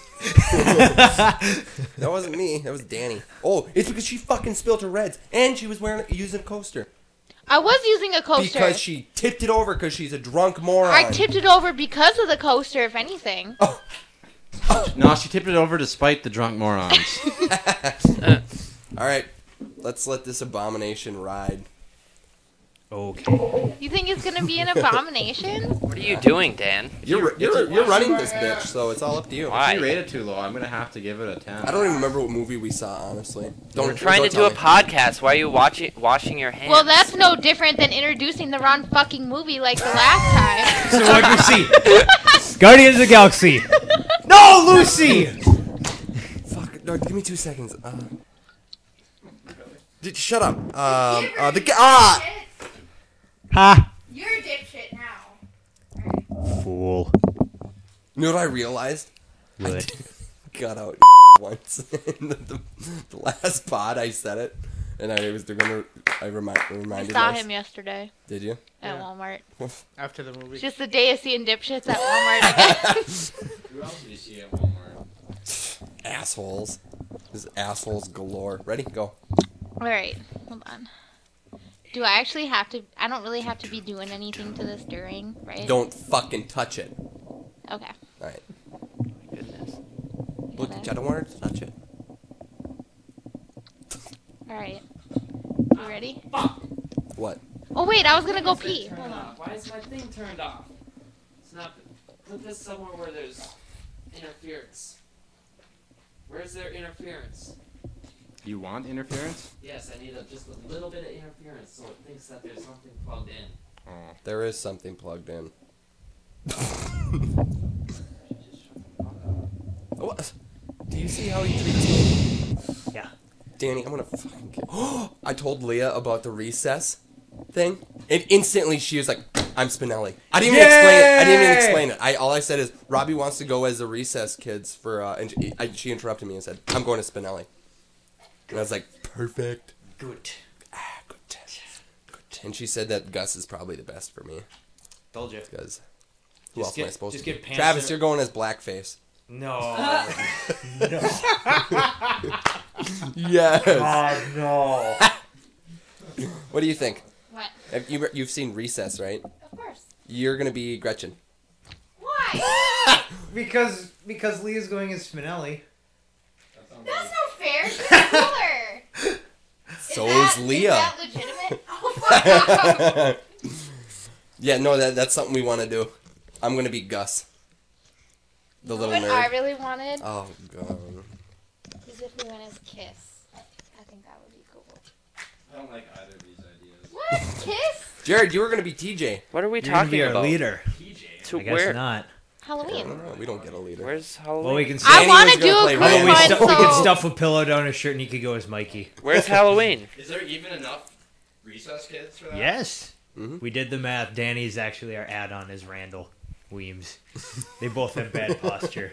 That wasn't me. That was Danny. Oh, it's because she fucking spilled her Reds, and she was using a coaster I was using a coaster. because she tipped it over because she's a drunk moron. I tipped it over because of the coaster, if anything. No, she tipped it over to spite the drunk morons. All right, let's let this abomination ride. Okay. You think it's gonna be an abomination? What are you doing, Dan? You're running this bitch, so it's all up to you. Why? If you rate it too low, I'm gonna have to give it a 10. I don't even remember what movie we saw, honestly. We're trying to do tell a me. podcast. Why are you washing your hands? Well, that's no different than introducing the wrong fucking movie like the last time. So what'd you see? Guardians of the Galaxy. No, Lucy! Fuck, no, give me 2 seconds. Shut up. Ha! You're a dipshit now. Fool. You know what I realized? What? Got out once in the last pod. I said it, and I reminded. I saw us. him yesterday Did you? at Yeah. Walmart. After the movie. It's just the day of seeing dipshits at Walmart again. Who else did you see at Walmart? Assholes. There's assholes galore. Ready? Go. Alright, hold on. Do I actually have to? I don't really have to be doing anything to this during, right? Don't fucking touch it. Okay. All right. Goodness. Look, I don't want her to touch it. Alright. You ready? What? Oh wait, I was gonna go Why is it pee. turned Hold on. off? Why is my thing turned off? It's not. Put this somewhere where there's interference. Where's their interference? You want interference? Yes, I need just a little bit of interference so it thinks that there's something plugged in. Oh. There is something plugged in. What? Do you see how he treats me? Yeah. Danny, I'm gonna fucking kill. I told Leah about the recess thing, and instantly she was like, "I'm Spinelli." I didn't even explain it. I didn't even explain it. All I said is Robbie wants to go as the recess kids for, and she interrupted me and said, "I'm going to Spinelli," and I was like, "Perfect." Good. Good. And she said that Gus is probably the best for me Told you. because who Just else am I get- supposed just to? get Be? pants Travis, that- you're going as blackface. No. No. Yes. Oh, no. What do you think? What? You've seen Recess, right? Of course. You're gonna be Gretchen. Why? Because Leah's going as Spinelli. That's not fair. She's cooler. So is Leah. Is that legitimate? Oh, fuck. Yeah, no, that's something we want to do. I'm gonna be Gus, the little What I nerd. really wanted Oh god. is if we went as Kiss. I think that would be cool. I don't like either of these ideas. What? Kiss? Jared, you were gonna be TJ. What are we You're gonna talking be our about? leader. TJ. To I guess where? not. Halloween. No, we don't get a leader. Where's Halloween? Well, we can. I Danny want was to gonna do a play quick Ryan. we, one, we can so stuff a pillow down his shirt and he could go as Mikey. Where's Halloween? Is there even enough recess kids for that? Yes. Mhm. We did the math. Danny's actually our add-on is Randall Weems. They both have bad posture.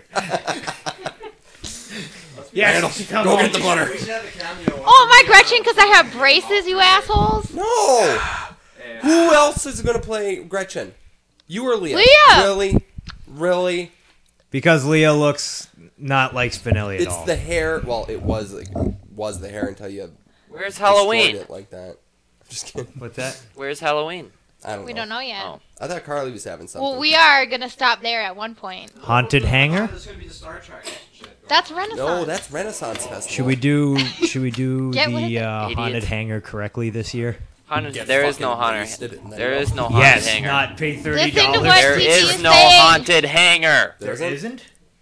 Yes. Go get the butter. We should have a cameo. Oh, am I Gretchen because I have braces, you assholes? No. Who else is gonna play Gretchen? You or Leah? Leah! Really? Because Leah looks not like Spinelli at It's all. the hair. Well, it was the hair until you Where's destroyed Halloween? it like that. Just kidding. What's that? Where's Halloween? I don't know. We don't know yet. Oh. I thought Carly was having something. Well, we are going to stop there at one point. Haunted Hangar? There's gonna be the Star Trek shit. That's Renaissance. No, that's Renaissance Festival. Should we do Get with the it. Haunted Idiot. Hangar correctly this year? Haunted, Get there is no fucking haunted. wasted and then There go. is no haunted Yes, hangar. not pay $30. Listen to what There TT is is no saying. haunted hangar. There Isn't? isn't?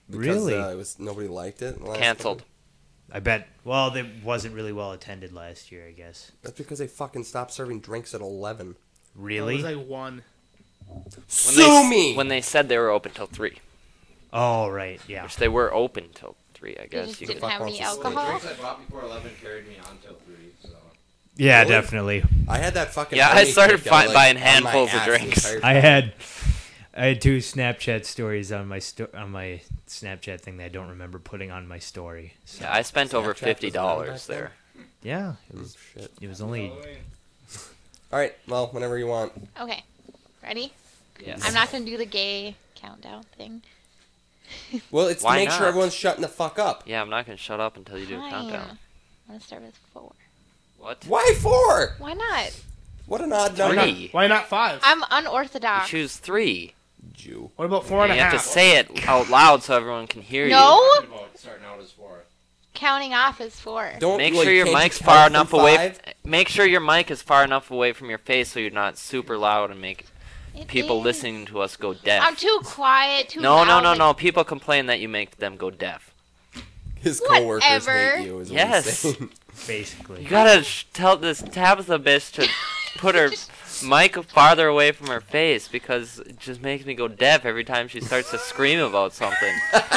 because Really? nobody liked it. last Canceled. time. I bet. Well, it wasn't really well attended last year, I guess. That's because they fucking stopped serving drinks at 11. It Really? was like 1. Sue me. When they said they were open till 3, Oh, right. Yeah. which they were open till 3, I They guess. just You didn't could, have any Well, the The alcohol. drinks I bought before 11 carried me on till 3, so. Yeah, Really? definitely. I had that fucking. Yeah, I Army started kick. I was, buying on my handfuls of ass the drinks. entire I time. had 2 Snapchat stories on my Snapchat thing that I don't remember putting on my story. So, yeah, I spent over Snapchat was around $50 back then? there. yeah, Shit. it was only. All right. Well, whenever you want. Okay, ready? Yes. I'm not gonna do the gay countdown thing. Well, it's Why to make not? sure everyone's shutting the fuck up. Yeah, I'm not gonna shut up until you do a Fine. countdown. I'm gonna start with 4. What? Why 4? Why not? What an odd Why number. Three. Why not 5? I'm You unorthodox. choose 3. Jew. What about 4 and a You have half? to say it out loud so everyone can hear No? you. Talking about starting out as 4. Counting off is 4. Don't Make like, sure your can't you mic's count far from enough away. 5? Make sure your mic is far enough away from your face so you're not super loud and make It people is. listening to us go deaf. I'm too quiet, too No, loud. no, no, like- no. People complain that you make them go deaf. His coworkers Whatever. hate you. Is what Yes. he's saying. Basically. You gotta tell this Tabitha bitch to put her mic farther away from her face because it just makes me go deaf every time she starts to scream about something.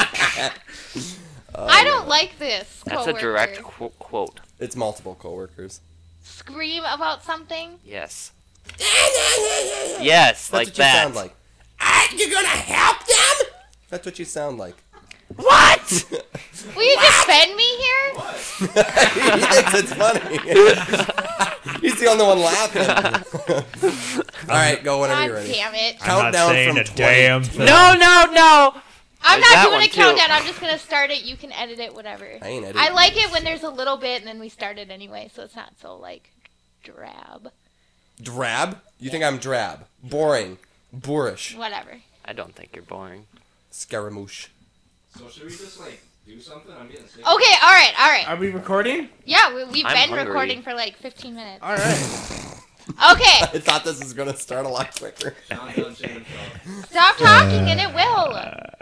I don't like this. That's a coworker. direct quote. It's multiple coworkers. Scream about something. Yes. Yes, That's like what you that. sound like. You're gonna help them? That's what you sound like. What? Will you defend me here? He thinks it's funny. He's the only one laughing. All right, go whenever God you're ready. damn it! I'm not Countdown saying from a 20. damn thing. No, no, no. I'm There's that not doing one, a too. countdown. I'm just gonna start it. You can edit it, whatever. I ain't editing. I like it when there's a little bit and then we start it anyway, so it's not so like drab. Drab? You think I'm drab? Boring. Boorish. Whatever. I don't think you're boring. Scaramouche. So should we just, like, do something? I'm getting sick. Okay, all right. Are we recording? Yeah, we've I'm been hungry. recording for like 15 minutes. All right. Okay, I thought this was gonna start a lot quicker. Countdown, Shane and Phil. stop talking and it will.